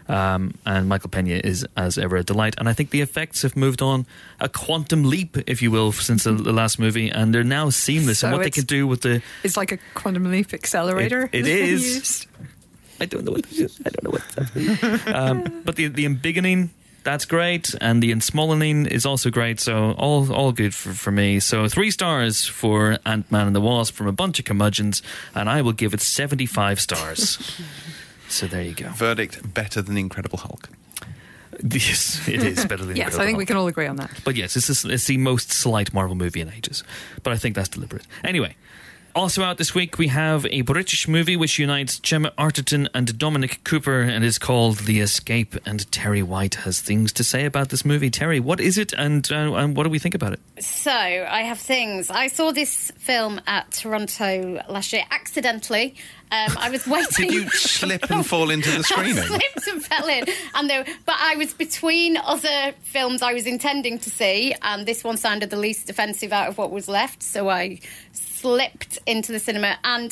And Michael Pena is, as ever, a delight. And I think the effects have moved on a quantum leap, if you will, since the last movie, and they're now seamless. So and what they can do with the... It's like a quantum leap accelerator. It is. I don't know what it is. I don't know what that is. But the embiggening, that's great, and the ensmollening is also great, so all good for me. So 3 stars for Ant-Man and the Wasp from a bunch of curmudgeons, and I will give it 75 stars. So there you go. Verdict: better than Incredible Hulk. Yes, it is better than Yes, I think we can all agree on that. But yes, it's the most slight Marvel movie in ages. But I think that's deliberate. Anyway, also out this week, we have a British movie which unites Gemma Arterton and Dominic Cooper and is called The Escape. And Terry White has things to say about this movie. Terry, what is it and what do we think about it? So, I have things. I saw this film at Toronto last year accidentally. I was waiting. Did you slip and fall into the screening? I slipped and fell in. But I was between other films I was intending to see, and this one sounded the least offensive out of what was left, so I slipped into the cinema. And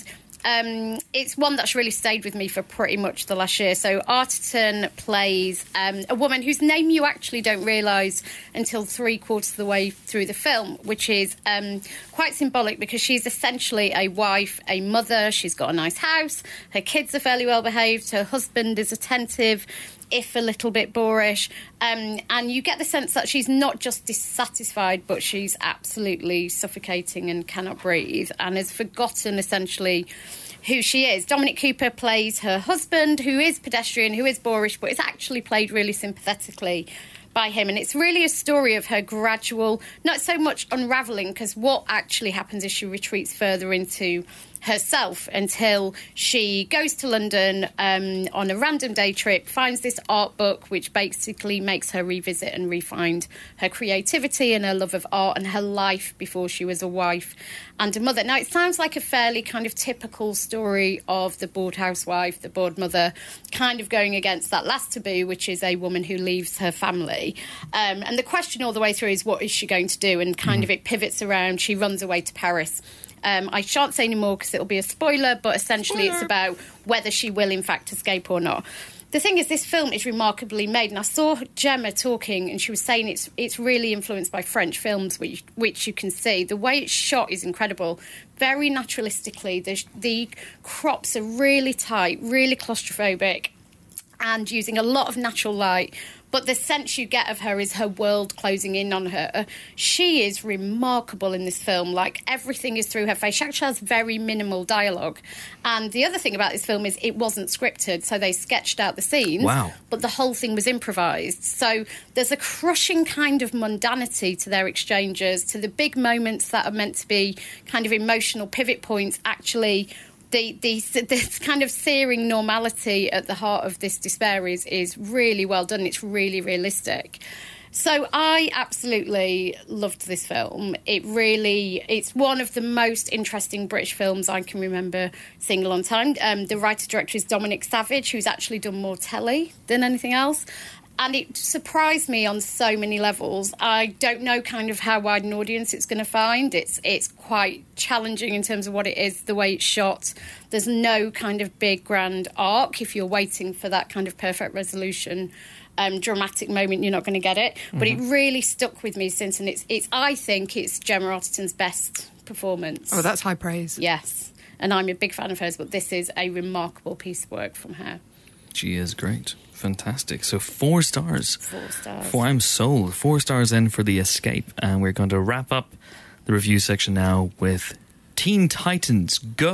it's one that's really stayed with me for pretty much the last year. So Arterton plays a woman whose name you actually don't realise until 3/4 of the way through the film, which is quite symbolic because she's essentially a wife, a mother. She's got a nice house. Her kids are fairly well behaved. Her husband is attentive, if a little bit boorish. And you get the sense that she's not just dissatisfied, but she's absolutely suffocating and cannot breathe and has forgotten essentially who she is. Dominic Cooper plays her husband, who is pedestrian, who is boorish, but is actually played really sympathetically by him. And it's really a story of her gradual, not so much unravelling, because what actually happens is she retreats further into herself until she goes to London on a random day trip, finds this art book which basically makes her revisit and refind her creativity and her love of art and her life before she was a wife and a mother. Now, it sounds like a fairly kind of typical story of the bored housewife, the bored mother, kind of going against that last taboo, which is a woman who leaves her family. And the question all the way through is, what is she going to do? And kind of it pivots around, she runs away to Paris. I shan't say any more because it'll be a spoiler, but essentially it's about whether she will in fact escape or not. The thing is, this film is remarkably made, and I saw Gemma talking, and she was saying it's really influenced by French films, which you can see. The way it's shot is incredible, very naturalistically. The crops are really tight, really claustrophobic, and using a lot of natural light. But the sense you get of her is her world closing in on her. She is remarkable in this film. Like, everything is through her face. She actually has very minimal dialogue. And the other thing about this film is it wasn't scripted, so they sketched out the scenes. Wow. But the whole thing was improvised. So there's a crushing kind of mundanity to their exchanges, to the big moments that are meant to be kind of emotional pivot points actually. This kind of searing normality at the heart of this despair is really well done. It's really realistic. So I absolutely loved this film. It's one of the most interesting British films I can remember seeing a long time. The writer-director is Dominic Savage, who's actually done more telly than anything else. And it surprised me on so many levels. I don't know kind of how wide an audience it's going to find. It's quite challenging in terms of what it is, the way it's shot. There's no kind of big grand arc. If you're waiting for that kind of perfect resolution, dramatic moment, you're not going to get it. Mm-hmm. But it really stuck with me since, and I think it's Gemma Arterton's best performance. Oh, that's high praise. Yes. And I'm a big fan of hers, but this is a remarkable piece of work from her. She is great. Fantastic. So 4 stars. 4 stars. I'm sold. 4 stars in for The Escape. And we're going to wrap up the review section now with Teen Titans Go! !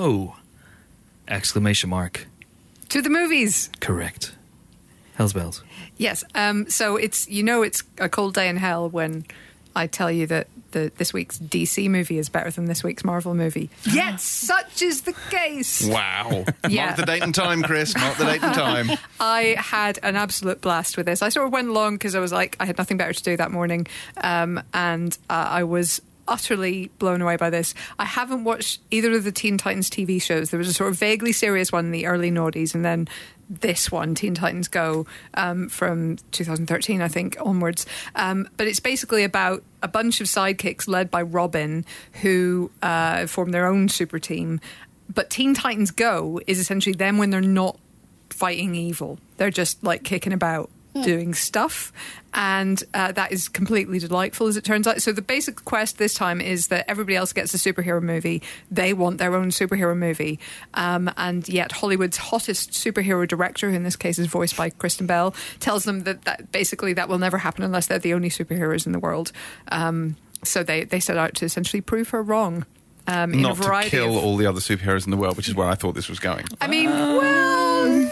To the movies. Correct. Hell's bells. Yes. So it's a cold day in hell when I tell you that this week's DC movie is better than this week's Marvel movie. Yet such is the case. Wow. Yeah. Mark the date and time, Chris. Mark the date and time. I had an absolute blast with this. I sort of went along because I was like, I had nothing better to do that morning. And I was utterly blown away by this. I haven't watched either of the Teen Titans TV shows. There was a sort of vaguely serious one in the early noughties, and then this one, Teen Titans Go, from 2013, I think, onwards. But it's basically about a bunch of sidekicks led by Robin who form their own super team. But Teen Titans Go is essentially them when they're not fighting evil. They're just like kicking about, doing stuff, and that is completely delightful, as it turns out. So the basic quest this time is that everybody else gets a superhero movie. They want their own superhero movie, and yet Hollywood's hottest superhero director, who in this case is voiced by Kristen Bell, tells them that basically that will never happen unless they're the only superheroes in the world. So they set out to essentially prove her wrong. In Not a variety to kill of, all the other superheroes in the world, which is where I thought this was going. I mean, well.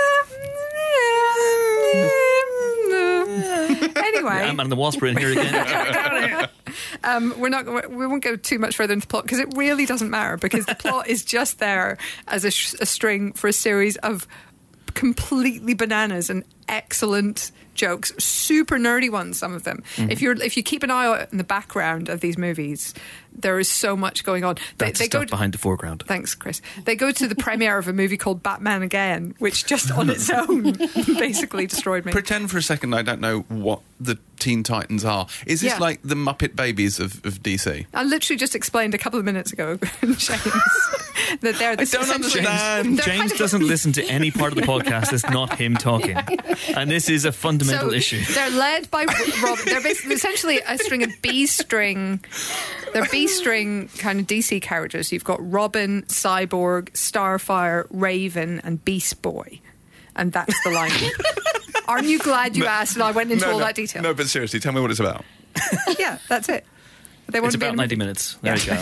Anyway, Ant-Man and the Wasp are in here again. we won't go too much further into the plot because it really doesn't matter, because the plot is just there as a string for a series of completely bananas and excellent jokes, super nerdy ones, some of them. If you keep an eye out in the background of these movies, there is so much going on. That's They stuff behind the foreground. Thanks, Chris. They go to the premiere of a movie called Batman Again, which just on its own basically destroyed me. Pretend for a second I don't know what the Teen Titans are. Is this Yeah. like the Muppet Babies of DC? I literally just explained a couple of minutes ago, James, that they're the I don't essentially- understand. they're James kind of- doesn't listen to any part of the podcast that's not him talking. And this is a fundamental issue. They're led by Rob. They're basically essentially a string of B-string. They're B-string kind of DC characters. You've got Robin, Cyborg, Starfire, Raven, and Beast Boy, and that's the lineup. Aren't you glad you asked and I went into all that detail? No, but seriously, tell me what it's about. Yeah, that's it. They want It's to be about in- 90 minutes. There you go.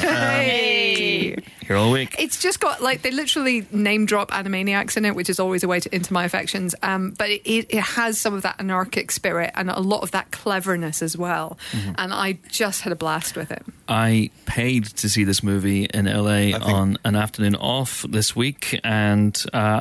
Hey. Here all week. It's just got, like, they literally name drop Animaniacs in it, which is always a way into my affections. But it has some of that anarchic spirit and a lot of that cleverness as well. And I just had a blast with it. I paid to see this movie in LA on an afternoon off this week, and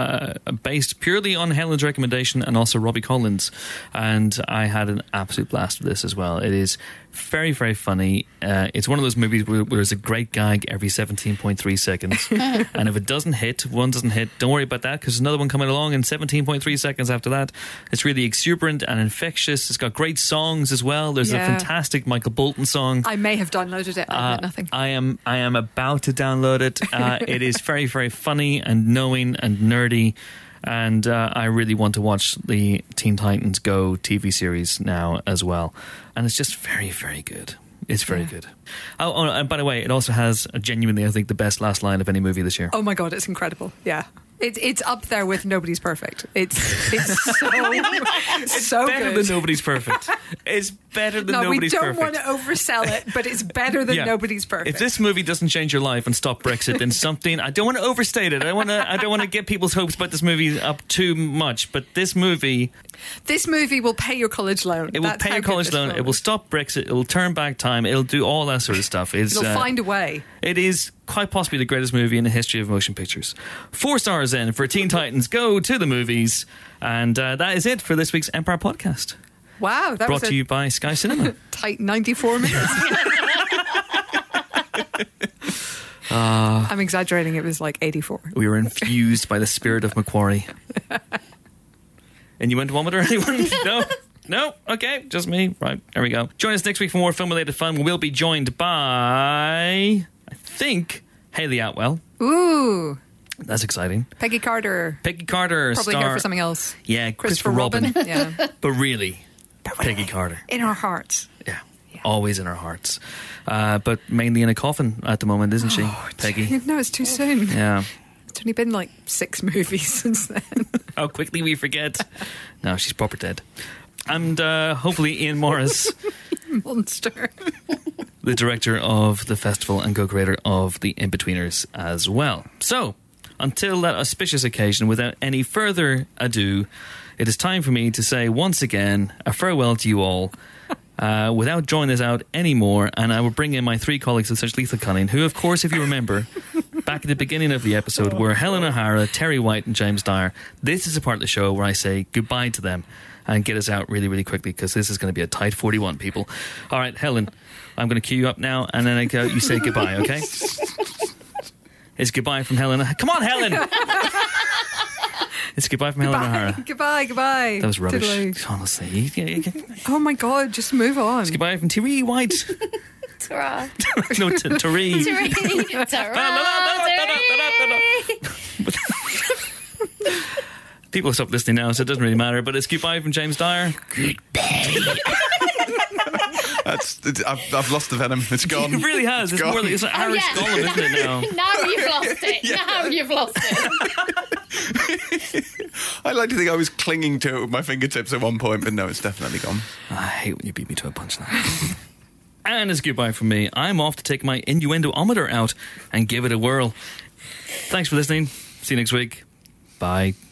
based purely on Helen's recommendation and also Robbie Collins. And I had an absolute blast with this as well. It is very, very funny. It's one of those movies where there's a great gag every 17.3 seconds. And if it doesn't hit, one doesn't hit, don't worry about that, because there's another one coming along in 17.3 seconds after that. It's really exuberant and infectious. It's got great songs as well. There's a fantastic Michael Bolton song. I may have downloaded it. I admit nothing. I am about to download it. It is very, very funny and knowing and nerdy. And I really want to watch the Teen Titans Go TV series now as well. And it's just very, very good. It's very good. Oh, and by the way, it also has genuinely, I think, the best last line of any movie this year. Oh my God, it's incredible. Yeah. It's up there with Nobody's Perfect. It's so Better good. than Nobody's Perfect. It's better than Nobody's we Perfect. don't want to oversell it, but it's better than Yeah. Nobody's Perfect. If this movie doesn't change your life and stop Brexit, then something. I don't want to overstate it. I don't want to get people's hopes about this movie up too much. But this movie will pay your college loan. it will That's pay how your good college this loan. film It will is. stop Brexit. It will turn back time. It'll do all that sort of stuff. It'll find a way. It is quite possibly the greatest movie in the history of motion pictures. 4 stars in for Teen Titans Go to the movies, and that is it for this week's Empire podcast. Wow, that Brought was to a you by Sky Cinema. tight 94 minutes. I'm exaggerating. It was like 84. We were infused by the spirit of Macquarie. And you went to vomit or anyone? No? Okay, just me. Right, there we go. Join us next week for more film-related fun. We'll be joined by, I think, Hayley Atwell. Ooh, That's exciting. Peggy Carter. Peggy Carter. Probably star, here for something else. Yeah, Christopher Robin. Yeah. But really, Peggy Carter. In our hearts. Yeah. Always in our hearts. But mainly in a coffin at the moment, isn't she, Peggy? No, it's too soon. Yeah. It's only been like 6 movies since then. How quickly we forget. No, she's proper dead. And hopefully Ian Morris, Monster. the director of the festival and co-creator of The In-Betweeners as well. So, until that auspicious occasion, without any further ado, it is time for me to say once again a farewell to you all. Without drawing this out anymore, and I will bring in my 3 colleagues of such lethal cunning, who, of course, if you remember, back at the beginning of the episode were Helen O'Hara, Terry White and James Dyer. This is a part of the show where I say goodbye to them and get us out really, really quickly, because this is going to be a tight 41, people. All right, Helen, I'm going to cue you up now, and then you say goodbye, okay? It's goodbye from Helen. Come on, Helen! It's goodbye from Helen O'Hara. Goodbye. That was rubbish. Diddly. Honestly. Oh my God, just move on. It's goodbye from Terry White. Ta-ra. No, Terry. People stop listening now, so it doesn't really matter. But it's goodbye from James Dyer. I've lost the venom. It's gone. It really has. It's gone. more like it's an Irish Gollum, isn't it now? Now you've lost it. Now you've lost it. I like to think I was clinging to it with my fingertips at one point, but no, it's definitely gone. I hate when you beat me to a punch now. And it's goodbye from me. I'm off to take my innuendo-ometer out and give it a whirl. Thanks for listening. See you next week. Bye.